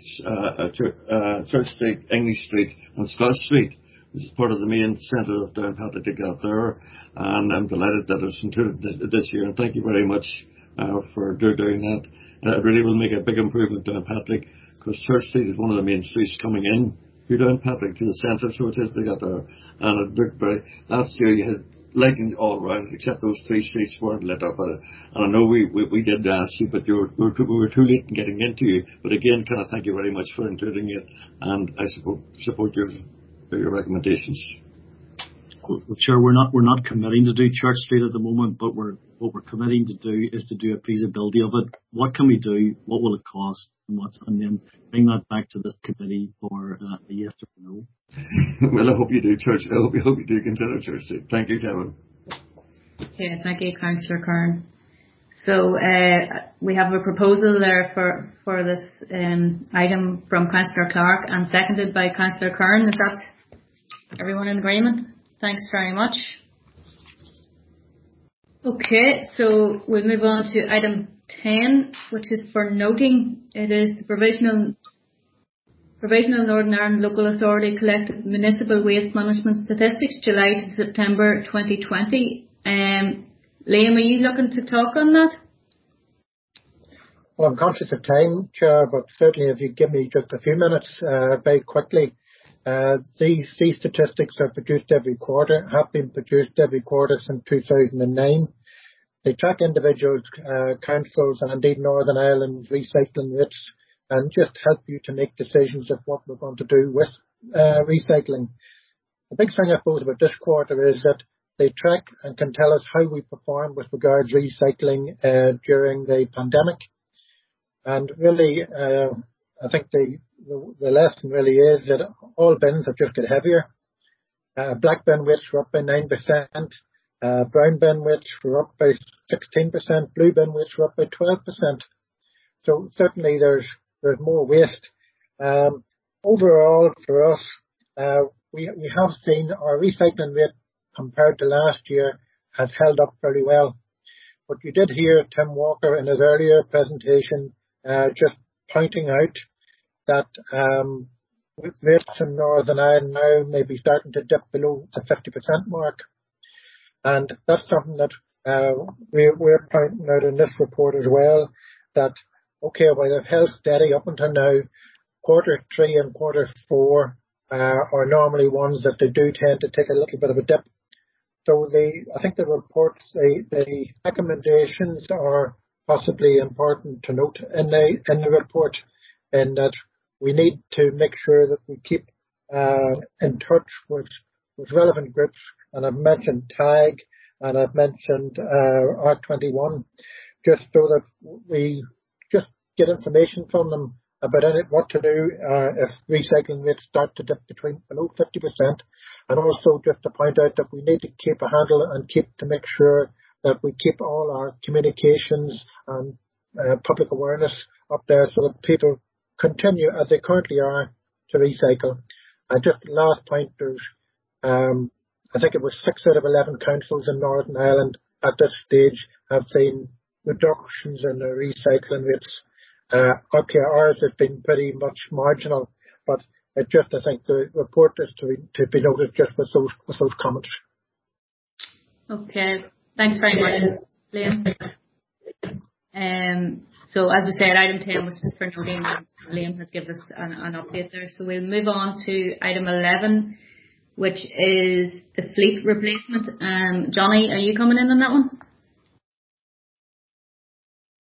English Street, and Scott Street, which is part of the main centre of Downpatrick to get there. And I'm delighted that it's included this year. And thank you very much for doing that. It really will make a big improvement to Downpatrick, because Church Street is one of the main streets coming in to Downpatrick to the centre, so it is to get there. And it looked very. Last year you had lighting all around, except those 3 streets weren't lit up. And I know we did ask you, but we were too late in getting into you. But again, can I thank you very much for including it, and I support your recommendations. Well, sure, we're not committing to do Church Street at the moment, but what we're committing to do is to do a feasibility of it. What can we do? What will it cost? And then bring that back to this committee for a yes or no. Well, I hope you do, Church. I hope you do consider Church Street. Thank you, Kevin. Okay, thank you, Councillor Kern. So we have a proposal there for this item from Councillor Clark and seconded by Councillor Kern. Is that everyone in agreement? Thanks very much. Okay, so we'll move on to item 10, which is for noting. It is the Provisional Northern Ireland Local Authority Collective Municipal Waste Management Statistics, July to September 2020. Liam, are you looking to talk on that? Well, I'm conscious of time, Chair, but certainly if you give me just a few minutes, very quickly. These statistics are produced every quarter, have been produced every quarter since 2009. They track individuals, councils and indeed Northern Ireland's recycling rates, and just help you to make decisions of what we're going to do with recycling. The big thing I suppose about this quarter is that they track and can tell us how we perform with regards to recycling during the pandemic. And really, I think the lesson really is that all bins have just got heavier. Black bin weights were up by 9%, brown bin weights were up by 16%, blue bin weights were up by 12%. So certainly there's more waste. Overall for us, we have seen our recycling rate compared to last year has held up very well. But you did hear Tim Walker in his earlier presentation just pointing out that rates in Northern Ireland now may be starting to dip below the 50% mark. And that's something that we're pointing out in this report as well, that, okay, while they've held steady up until now, quarter 3 and quarter 4 are normally ones that they do tend to take a little bit of a dip. So I think the reports, the recommendations are possibly important to note in the report, in that we need to make sure that we keep in touch with relevant groups, and I've mentioned TAG and I've mentioned R21, just so that we just get information from them about what to do if recycling rates start to dip below 50%, and also just to point out that we need to keep a handle and to make sure that we keep all our communications and public awareness up there so that people continue as they currently are to recycle. And just the last point, there's I think it was 6 out of 11 councils in Northern Ireland at this stage have seen reductions in their recycling rates. Okay, ours has been pretty much marginal, but I think the report is to be noted just with those comments. Okay, thanks very much, Liam. So as we said, item 10 was just for noting. Liam has given us an update there. So we'll move on to item 11, which is the fleet replacement. Johnny, are you coming in on that one?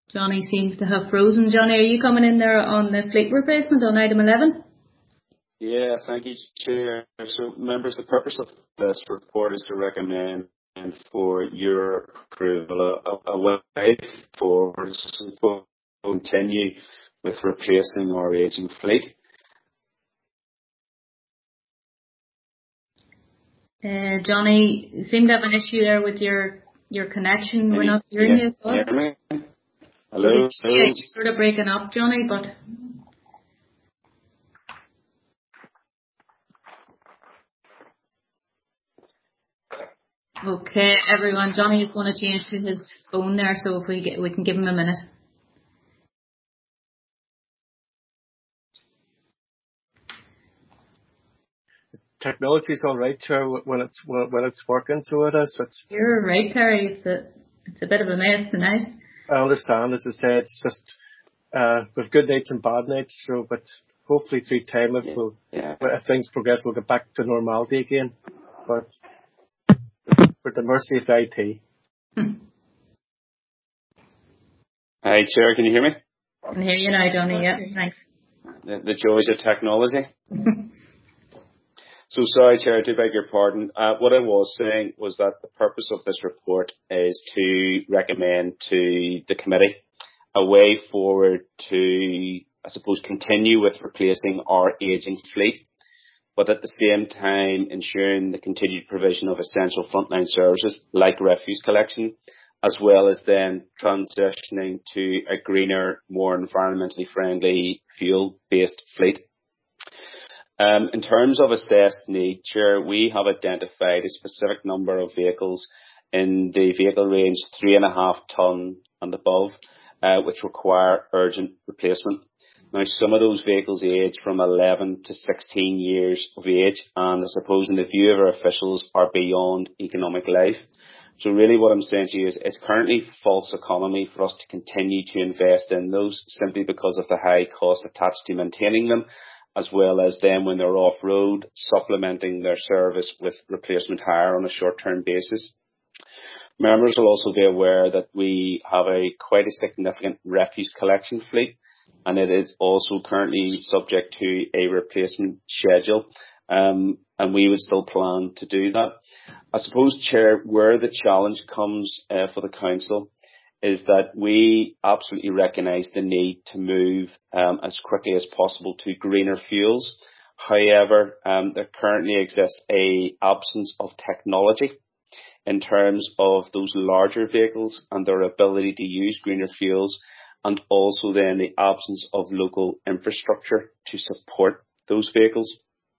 Johnny seems to have frozen. Johnny, are you coming in there on the fleet replacement on item 11? Yeah, thank you, Chair. So, members, the purpose of this report is to recommend for your approval a way forward to continue with replacing our ageing fleet. Johnny, you seem to have an issue there with your connection. We're not hearing you at all. Hello? You're sort of breaking up, Johnny, but... Okay, everyone, Johnny is going to change to his phone there, so if we can give him a minute. Technology's all right, Chair, when it's working, so it is. You're right, Terry. It's a bit of a mess tonight. I understand, as I say, it's just there's good nights and bad nights, so but hopefully through time if things progress, we'll get back to normality again. But for the mercy of IT. Hi, Chair, can you hear me? I can hear you now, Johnny. Yeah, thanks. The joys of technology. So sorry, Chair, I do beg your pardon. What I was saying was that the purpose of this report is to recommend to the committee a way forward to, I suppose, continue with replacing our ageing fleet, but at the same time ensuring the continued provision of essential frontline services like refuse collection, as well as then transitioning to a greener, more environmentally friendly fuel-based fleet. In terms of assessed need, Chair, we have identified a specific number of vehicles in the vehicle range 3.5 tonne and above, which require urgent replacement. Now, some of those vehicles age from 11 to 16 years of age, and I suppose in the view of our officials are beyond economic life. So really what I'm saying to you is it's currently false economy for us to continue to invest in those simply because of the high cost attached to maintaining them, as well as then when they're off-road, supplementing their service with replacement hire on a short-term basis. Members will also be aware that we have quite a significant refuse collection fleet, and it is also currently subject to a replacement schedule, and we would still plan to do that. I suppose, Chair, where the challenge comes for the Council is that we absolutely recognise the need to move as quickly as possible to greener fuels. However, there currently exists an absence of technology in terms of those larger vehicles and their ability to use greener fuels, and also then the absence of local infrastructure to support those vehicles.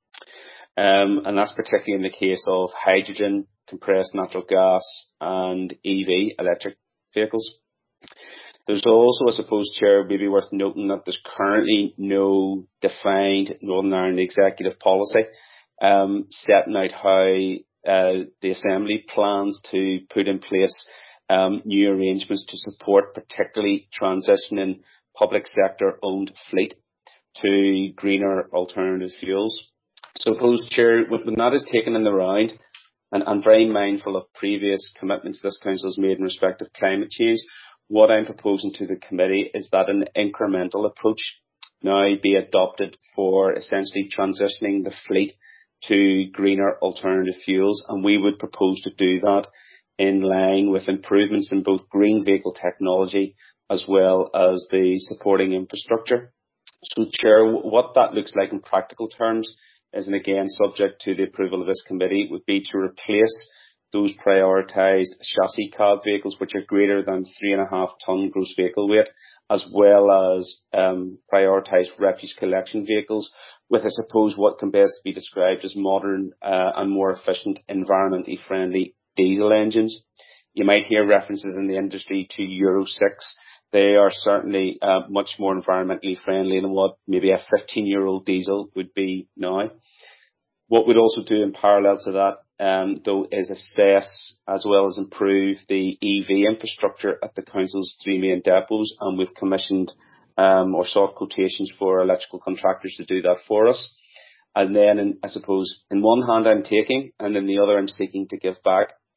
And that's particularly in the case of hydrogen, compressed natural gas and EV, electric vehicles. There's also, I suppose, Chair, maybe worth noting that there's currently no defined Northern Ireland executive policy setting out how the Assembly plans to put in place new arrangements to support particularly transitioning public sector owned fleet to greener alternative fuels. So, I suppose, Chair, when that is taken in the round, and I'm very mindful of previous commitments this Council has made in respect of climate change, what I'm proposing to the committee is that an incremental approach now be adopted for essentially transitioning the fleet to greener alternative fuels, and we would propose to do that in line with improvements in both green vehicle technology as well as the supporting infrastructure. So, Chair, what that looks like in practical terms is, and again subject to the approval of this committee, would be to replace those prioritised chassis cab vehicles which are greater than 3.5 tonne gross vehicle weight, as well as prioritised refuse collection vehicles with, I suppose, what can best be described as modern and more efficient, environmentally friendly diesel engines. You might hear references in the industry to Euro 6. They are certainly much more environmentally friendly than what maybe a 15-year-old diesel would be now. What we'd also do in parallel to that, though, is assess as well as improve the EV infrastructure at the Council's 3 main depots, and we've commissioned or sought quotations for electrical contractors to do that for us. And then, I suppose, in one hand I'm taking, and in the other I'm seeking to give back.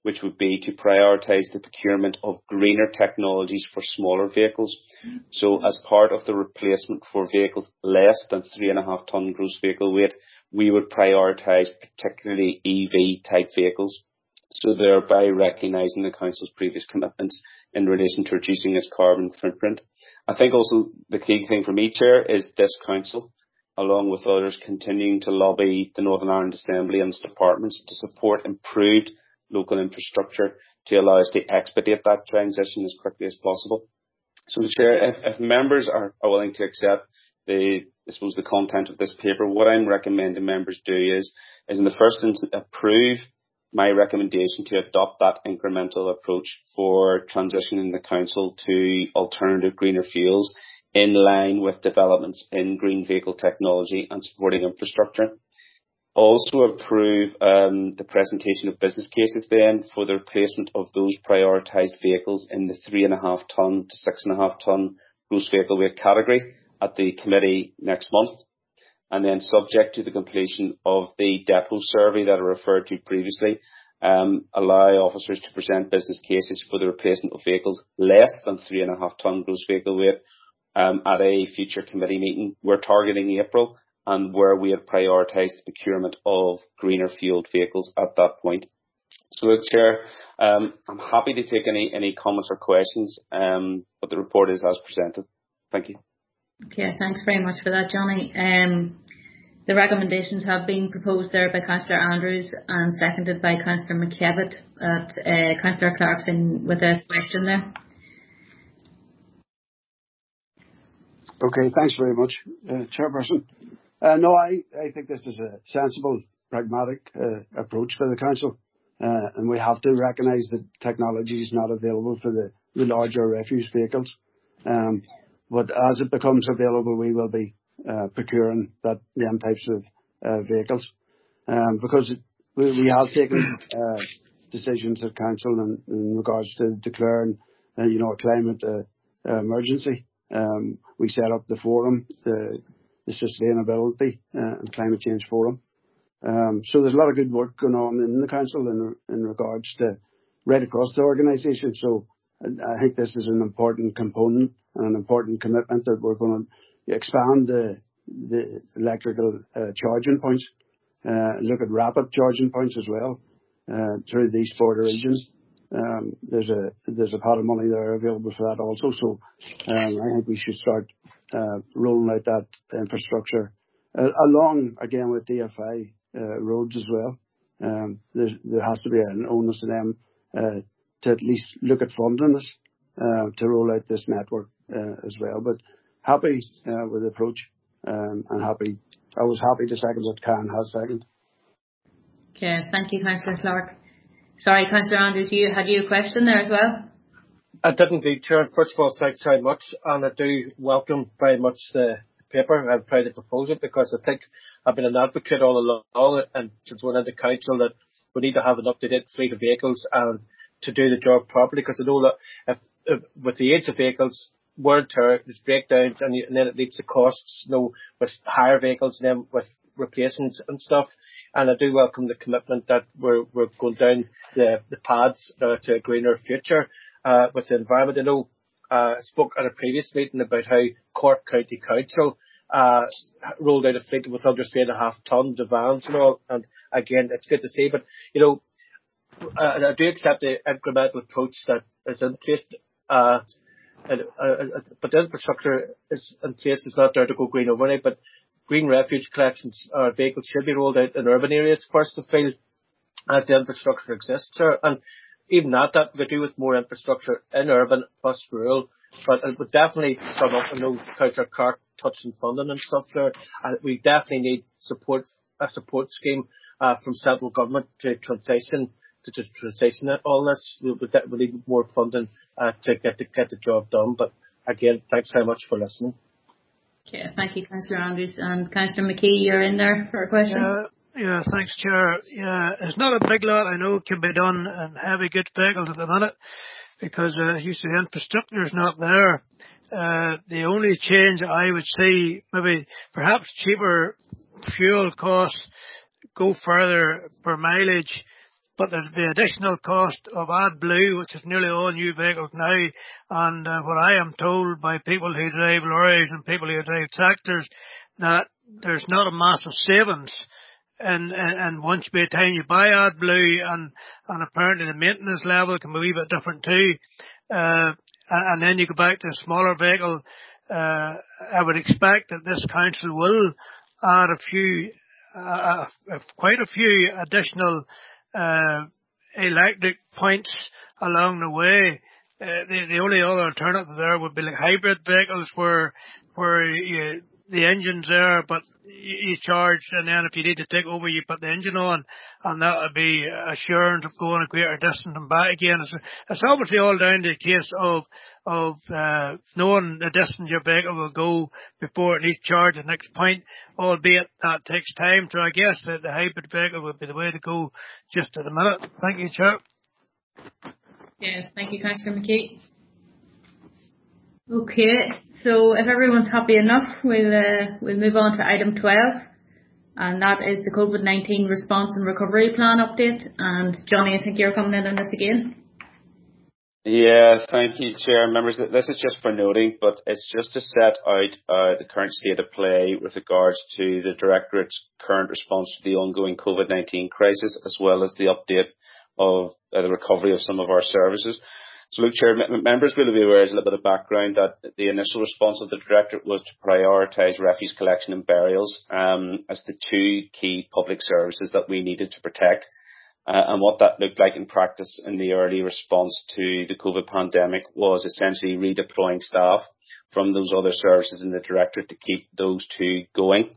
which would be to prioritise the procurement of greener technologies for smaller vehicles. So as part of the replacement for vehicles less than 3.5 tonne gross vehicle weight, we would prioritise particularly EV type vehicles, so thereby recognising the Council's previous commitments in relation to reducing its carbon footprint. I think also the key thing for me, Chair, is this Council, along with others, continuing to lobby the Northern Ireland Assembly and its departments to support improved local infrastructure to allow us to expedite that transition as quickly as possible. So, Chair, if members are willing to accept the content of this paper, what I'm recommending members do is in the first instance approve my recommendation to adopt that incremental approach for transitioning the Council to alternative greener fuels in line with developments in green vehicle technology and supporting infrastructure. Also approve the presentation of business cases then for the replacement of those prioritised vehicles in the 3.5 tonne to 6.5 tonne gross vehicle weight category at the committee next month. And then, subject to the completion of the depot survey that I referred to previously, allow officers to present business cases for the replacement of vehicles less than 3.5 tonne gross vehicle weight at a future committee meeting. We're targeting April, and where we have prioritised the procurement of greener fuelled vehicles at that point. So, Chair, I'm happy to take any comments or questions, but the report is as presented. Thank you. Okay, thanks very much for that, Johnny. The recommendations have been proposed there by Councillor Andrews and seconded by Councillor McKevitt. Councillor Clarkson with a question there. Okay, thanks very much, Chairperson. No, I think this is a sensible, pragmatic approach by the Council, and we have to recognise that technology is not available for the larger refuse vehicles. But as it becomes available, we will be procuring them types of vehicles, because we have taken decisions at Council in regards to declaring, a climate emergency. We set up the forum, the Sustainability and Climate Change Forum. So there's a lot of good work going on in the Council in regards to right across the organisation. So I think this is an important component and an important commitment that we're going to expand the electrical charging points, look at rapid charging points as well through the East Border region. There's a pot of money there available for that also. So I think we should start rolling out that infrastructure along again with DFI roads as well. There has to be an onus on them to at least look at funding this to roll out this network as well. But happy with the approach, and happy. I was happy to second what Karen has seconded. Okay, thank you, Councillor Clark. Sorry, Councillor Andrews, had you a question there as well? I did indeed, Chair. First of all, thanks very much, and I do welcome very much the paper. I'm proud to propose it because I think I've been an advocate all along, and since we're in the Council, that we need to have an up-to-date fleet of vehicles and to do the job properly, because I know that if with the age of vehicles, wear and tear, there's breakdowns, and then it leads to costs, with higher vehicles and then with replacements and stuff. And I do welcome the commitment that we're going down the paths to a greener future with the environment. I know I spoke at a previous meeting about how Cork County Council rolled out a fleet with under 3.5 tonne vans and all. And again, it's good to see. But, I do accept the incremental approach that is in place. But the infrastructure is in place. It's not there to go green overnight. But green refuge collections or vehicles should be rolled out in urban areas first to feel that the infrastructure exists. And even that we could do with more infrastructure in urban plus rural. But it would definitely come up. I know Councillor Clark touched on funding and stuff there. We definitely need a support scheme from central government to transition all this. We need more funding to get the job done. But again, thanks very much for listening. Okay, thank you, Councillor Andrews. And Councillor McKee, you're in there for a question. Yeah, thanks, Chair. Yeah, it's not a big lot. I know it can be done in heavy goods vehicles at the minute because, as you say, the infrastructure is not there. The only change I would see, maybe perhaps cheaper fuel costs, go further per mileage, but there's the additional cost of AdBlue, which is nearly all new vehicles now, and what I am told by people who drive lorries and people who drive tractors, that there's not a massive savings. And once by the time you buy AdBlue, and apparently the maintenance level can be a wee bit different too, and then you go back to a smaller vehicle, I would expect that this council will add quite a few additional electric points along the way. The only other alternative there would be like hybrid vehicles where the engine's there, but you charge, and then if you need to take over, you put the engine on, and that would be assurance of going a greater distance and back again. It's obviously all down to the case of knowing the distance your vehicle will go before it needs charge at the next point, albeit that takes time. So I guess that the hybrid vehicle would be the way to go just at the minute. Thank you, Chair. Yeah, thank you, Councillor McKee. Okay, so if everyone's happy enough, we'll move on to item 12, and that is the COVID-19 response and recovery plan update. And Johnny, I think you're coming in on this again. Yeah, thank you, Chair. Members, this is just for noting, but it's just to set out the current state of play with regards to the Directorate's current response to the ongoing COVID-19 crisis, as well as the update of the recovery of some of our services. So look, Chair, members will be aware, as a little bit of background, that the initial response of the Directorate was to prioritise refuse collection and burials as the two key public services that we needed to protect. And what that looked like in practice in the early response to the COVID pandemic was essentially redeploying staff from those other services in the Directorate to keep those two going.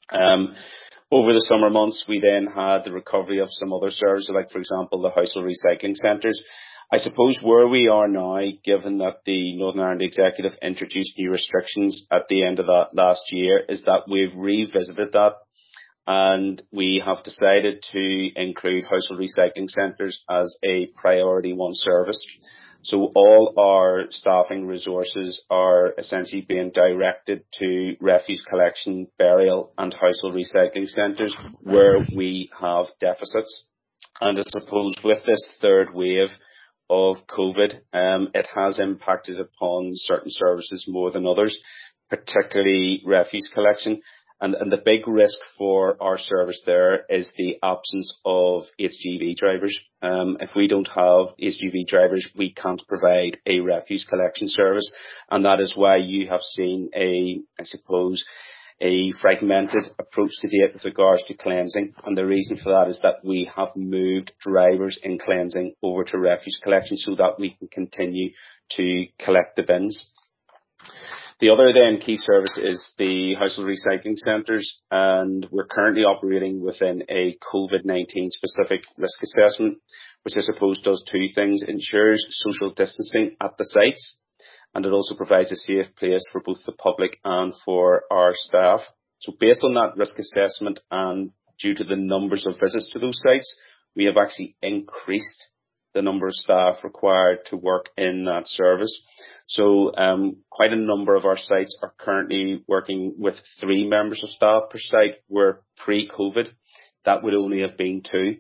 Over the summer months, we then had the recovery of some other services, like, for example, the household recycling centres. I suppose where we are now, given that the Northern Ireland Executive introduced new restrictions at the end of that last year, is that we've revisited that, and we have decided to include household recycling centres as a priority one service. So all our staffing resources are essentially being directed to refuse collection, burial and household recycling centres where we have deficits. And I suppose with this third wave of COVID, it has impacted upon certain services more than others, particularly refuse collection. And the big risk for our service there is the absence of HGV drivers. If we don't have HGV drivers, we can't provide a refuse collection service. And that is why you have seen a fragmented approach to date with regards to cleansing. And the reason for that is that we have moved drivers in cleansing over to refuse collection so that we can continue to collect the bins. The other then key service is the household recycling centres, and we're currently operating within a COVID-19 specific risk assessment, which I suppose does two things: ensures social distancing at the sites, and it also provides a safe place for both the public and for our staff. So based on that risk assessment and due to the numbers of visits to those sites, we have actually increased the number of staff required to work in that service. So quite a number of our sites are currently working with 3 members of staff per site, where pre-COVID that would only have been 2.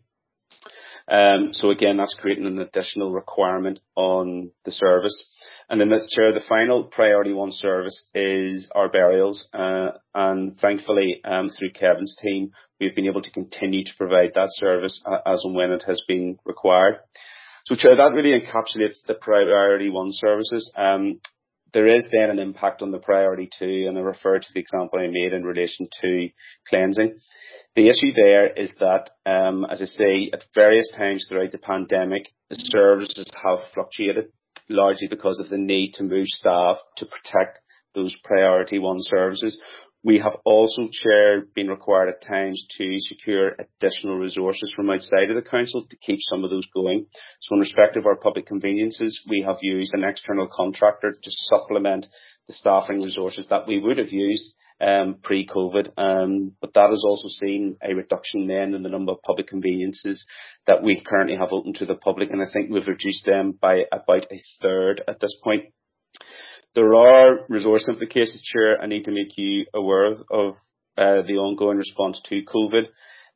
So again, that's creating an additional requirement on the service. And then, Chair, the final priority one service is our burials. And thankfully, through Kevin's team, we've been able to continue to provide that service as and when it has been required. So, Chair, that really encapsulates the priority one services. There is then an impact on the priority two, and I refer to the example I made in relation to cleansing. The issue there is that, as I say, at various times throughout the pandemic, the services have fluctuated, largely because of the need to move staff to protect those priority one services. We have also, Chair, been required at times to secure additional resources from outside of the council to keep some of those going. So in respect of our public conveniences, we have used an external contractor to supplement the staffing resources that we would have used pre-COVID. But that has also seen a reduction then in the number of public conveniences that we currently have open to the public, and I think we've reduced them by about a third at this point. There are resource implications, Chair, I need to make you aware of the ongoing response to COVID.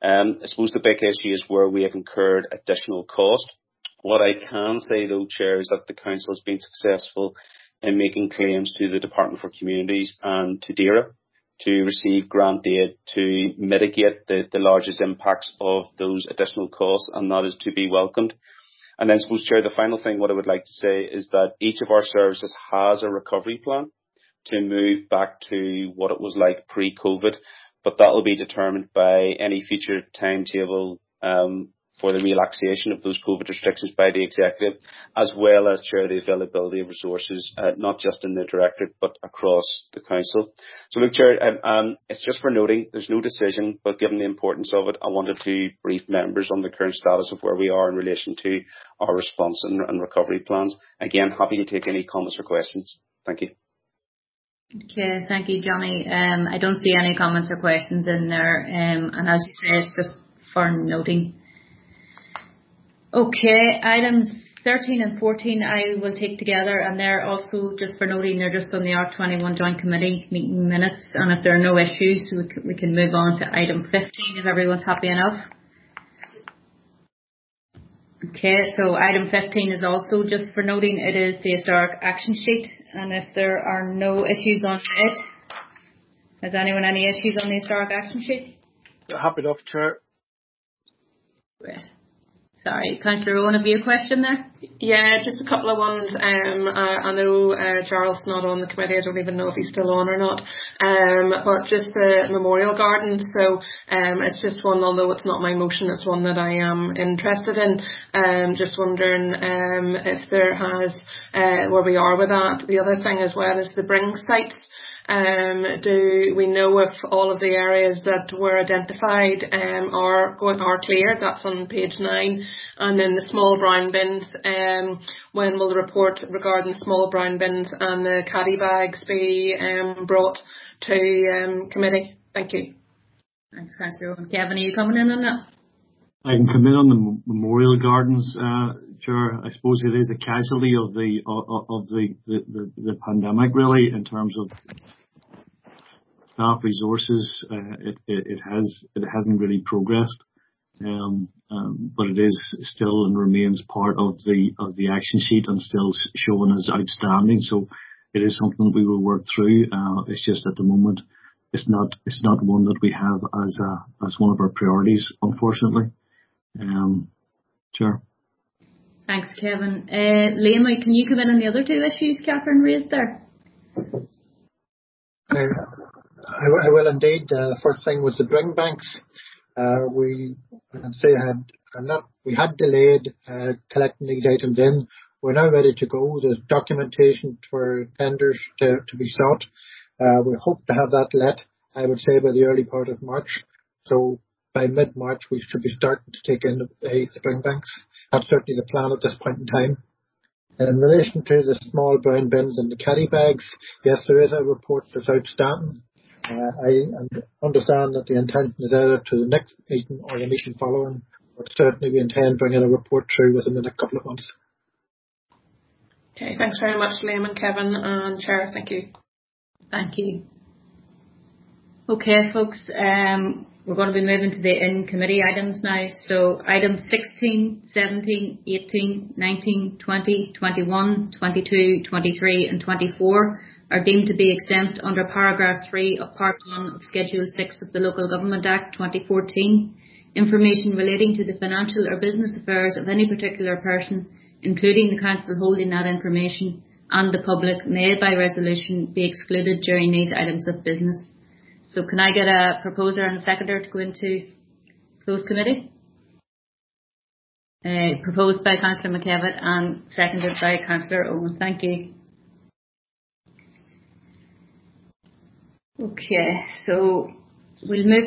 I suppose the big issue is where we have incurred additional cost. What I can say though, Chair, is that the Council has been successful in making claims to the Department for Communities and to DAERA to receive grant aid to mitigate the largest impacts of those additional costs, and that is to be welcomed. And then, I suppose, Chair, the final thing what I would like to say is that each of our services has a recovery plan to move back to what it was like pre-COVID, but that will be determined by any future timetable for the relaxation of those COVID restrictions by the Executive, as well as, Chair, the availability of resources, not just in the Directorate, but across the Council. So, look, Chair, it's just for noting, there's no decision, but given the importance of it, I wanted to brief members on the current status of where we are in relation to our response and recovery plans. Again, happy to take any comments or questions. Thank you. Okay, thank you, Johnny. I don't see any comments or questions in there, and as you say, it's just for noting. Okay, items 13 and 14 I will take together, and they're also just for noting, they're just on the R21 Joint Committee meeting minutes, and if there are no issues, we can move on to item 15 if everyone's happy enough. Okay, so item 15 is also just for noting, it is the Historic Action Sheet, and if there are no issues on it, has anyone any issues on the Historic Action Sheet? Happy enough, Chair. Great. Sorry, Councillor Owen, have you a question there? Yeah, just a couple of ones. I know Charles not on the committee. I don't even know if he's still on or not. But just the Memorial Garden. So it's just one, although it's not my motion, it's one that I am interested in. Just wondering if there has where we are with that. The other thing as well is the Bring sites. Do we know if all of the areas that were identified are clear? That's on page 9. And then the small brown bins, when will the report regarding small brown bins and the caddy bags be brought to committee? Thank you. Thanks, Councillor Owen. Kevin, are you coming in on that? I can come in on the Memorial Gardens, Chair. I suppose it is a casualty of the pandemic, really, in terms of staff resources. It hasn't really progressed, but it is still and remains part of the action sheet and still shown as outstanding. So it is something that we will work through. It's just at the moment it's not one that we have as one of our priorities, unfortunately. Sure. Thanks, Kevin. Liam, can you come in on the other two issues Catherine raised there? I will indeed. The first thing was the Bring banks. We had delayed collecting these items in. We're now ready to go. There's documentation for tenders to be sought. We hope to have that let, I would say, by the early part of March. So by mid-March, we should be starting to take in the Bring banks. That's certainly the plan at this point in time. And in relation to the small brown bins and the caddy bags, yes, there is a report that's outstanding. I understand that the intention is either to the next meeting or the meeting following, but certainly we intend bringing a report through within the next couple of months. Okay, thanks very much, Liam and Kevin and Chair. Thank you. Thank you. Okay, folks, we're going to be moving to the in-committee items now. So items 16, 17, 18, 19, 20, 21, 22, 23 and 24 are deemed to be exempt under paragraph 3 of part 1 of Schedule 6 of the Local Government Act 2014. Information relating to the financial or business affairs of any particular person, including the Council holding that information, and the public may by resolution be excluded during these items of business. So can I get a proposer and a seconder to go into closed committee? Proposed by Councillor McKevitt and seconded by Councillor Owen. Thank you. Okay, so we'll move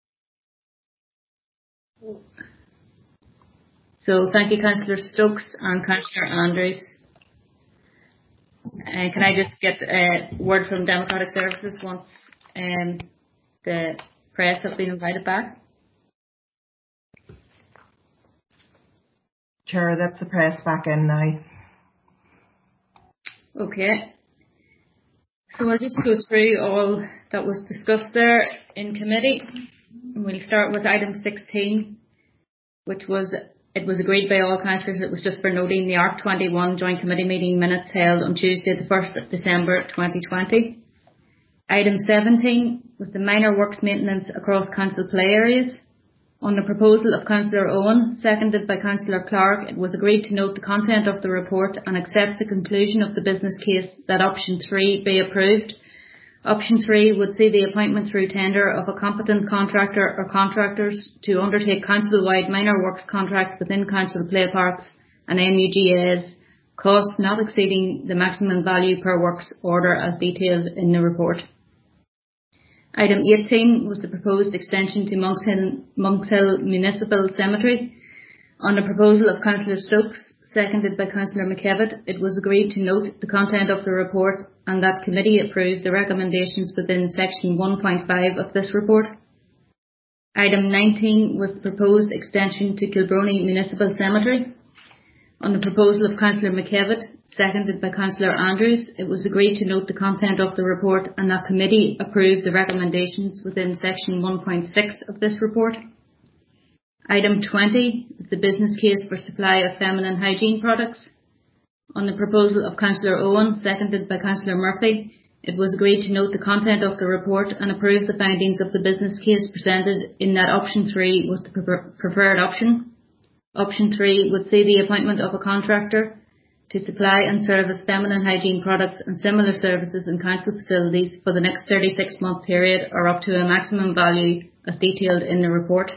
on. So thank you, Councillor Stokes and Councillor Andrews. Can I just get a word from Democratic Services once the press have been invited back? Chair, that's the press back in now. Okay. So I'll just go through all that was discussed there in committee. We'll start with item 16, which was, it was agreed by all councillors. It was just for noting the ARC21 Joint Committee meeting minutes held on Tuesday the 1st of December 2020. Item 17 was the minor works maintenance across council play areas. On the proposal of Councillor Owen, seconded by Councillor Clark, it was agreed to note the content of the report and accept the conclusion of the business case that option 3 be approved. Option 3 would see the appointment through tender of a competent contractor or contractors to undertake council-wide minor works contract within council play parks and MUGAs, cost not exceeding the maximum value per works order as detailed in the report. Item 18 was the proposed extension to Monks Hill Municipal Cemetery. On the proposal of Councillor Stokes, seconded by Councillor McKevitt, it was agreed to note the content of the report and that committee approved the recommendations within section 1.5 of this report. Item 19 was the proposed extension to Kilbrony Municipal Cemetery. On the proposal of Councillor McKevitt, seconded by Councillor Andrews, it was agreed to note the content of the report and that committee approved the recommendations within section 1.6 of this report. Item 20 is the business case for supply of feminine hygiene products. On the proposal of Councillor Owen, seconded by Councillor Murphy, it was agreed to note the content of the report and approve the findings of the business case presented in that option 3 was the preferred option. Option 3 would see the appointment of a contractor to supply and service feminine hygiene products and similar services in council facilities for the next 36-month period or up to a maximum value as detailed in the report.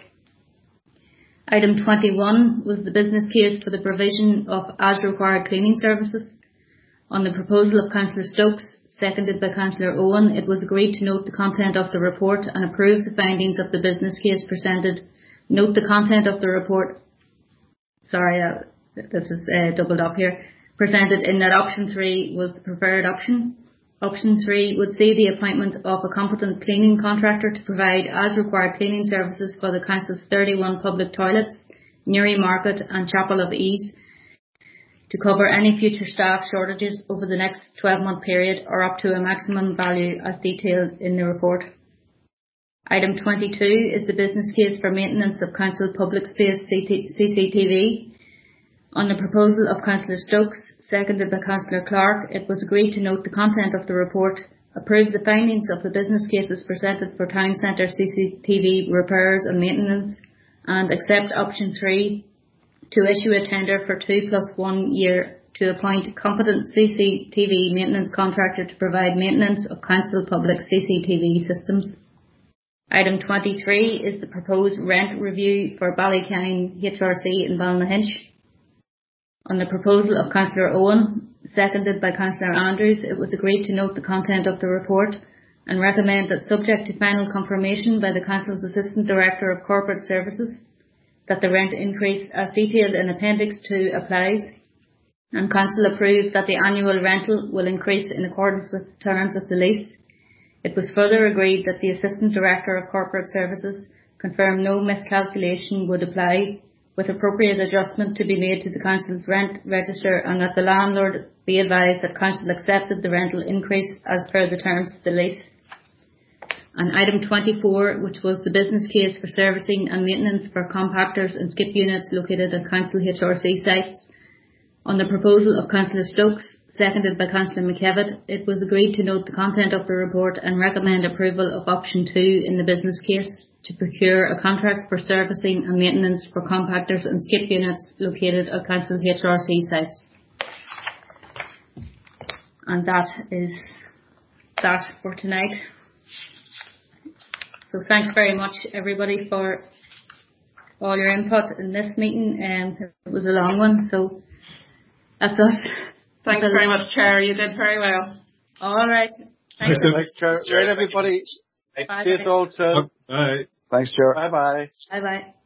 Item 21 was the business case for the provision of as-required cleaning services. On the proposal of Councillor Stokes, seconded by Councillor Owen, it was agreed to note the content of the report and approve the findings of the business case presented. Note the content of the report. This is doubled up here. Presented in that option 3 was the preferred option. Option 3 would see the appointment of a competent cleaning contractor to provide as required cleaning services for the council's 31 public toilets, Newry Market and Chapel of Ease to cover any future staff shortages over the next 12-month period or up to a maximum value as detailed in the report. Item 22 is the business case for maintenance of council public space CCTV. On the proposal of Councillor Stokes, seconded by Councillor Clark, it was agreed to note the content of the report, approve the findings of the business cases presented for town centre CCTV repairs and maintenance, and accept option 3 to issue a tender for 2 + 1 year to appoint a competent CCTV maintenance contractor to provide maintenance of council public CCTV systems. Item 23 is the proposed rent review for Ballykine HRC in Ballynahinch. On the proposal of Councillor Owen, seconded by Councillor Andrews, it was agreed to note the content of the report and recommend that, subject to final confirmation by the Council's Assistant Director of Corporate Services, that the rent increase as detailed in Appendix 2 applies, and Council approve that the annual rental will increase in accordance with the terms of the lease. It was further agreed that the Assistant Director of Corporate Services confirm no miscalculation would apply, with appropriate adjustment to be made to the Council's rent register, and that the landlord be advised that Council accepted the rental increase as per the terms of the lease. And item 24, which was the business case for servicing and maintenance for compactors and skip units located at Council HRC sites. On the proposal of Councillor Stokes, seconded by Councillor McKevitt, it was agreed to note the content of the report and recommend approval of option 2 in the business case to procure a contract for servicing and maintenance for compactors and skip units located at Council HRC sites. And that is that for tonight. So thanks very much everybody for all your input in this meeting. It was a long one, so that's us. Thanks very much, Chair. You did very well. All right. Thanks, Chair. Right, everybody. See you all soon. Bye. Thanks, Chair. Bye-bye. Bye-bye.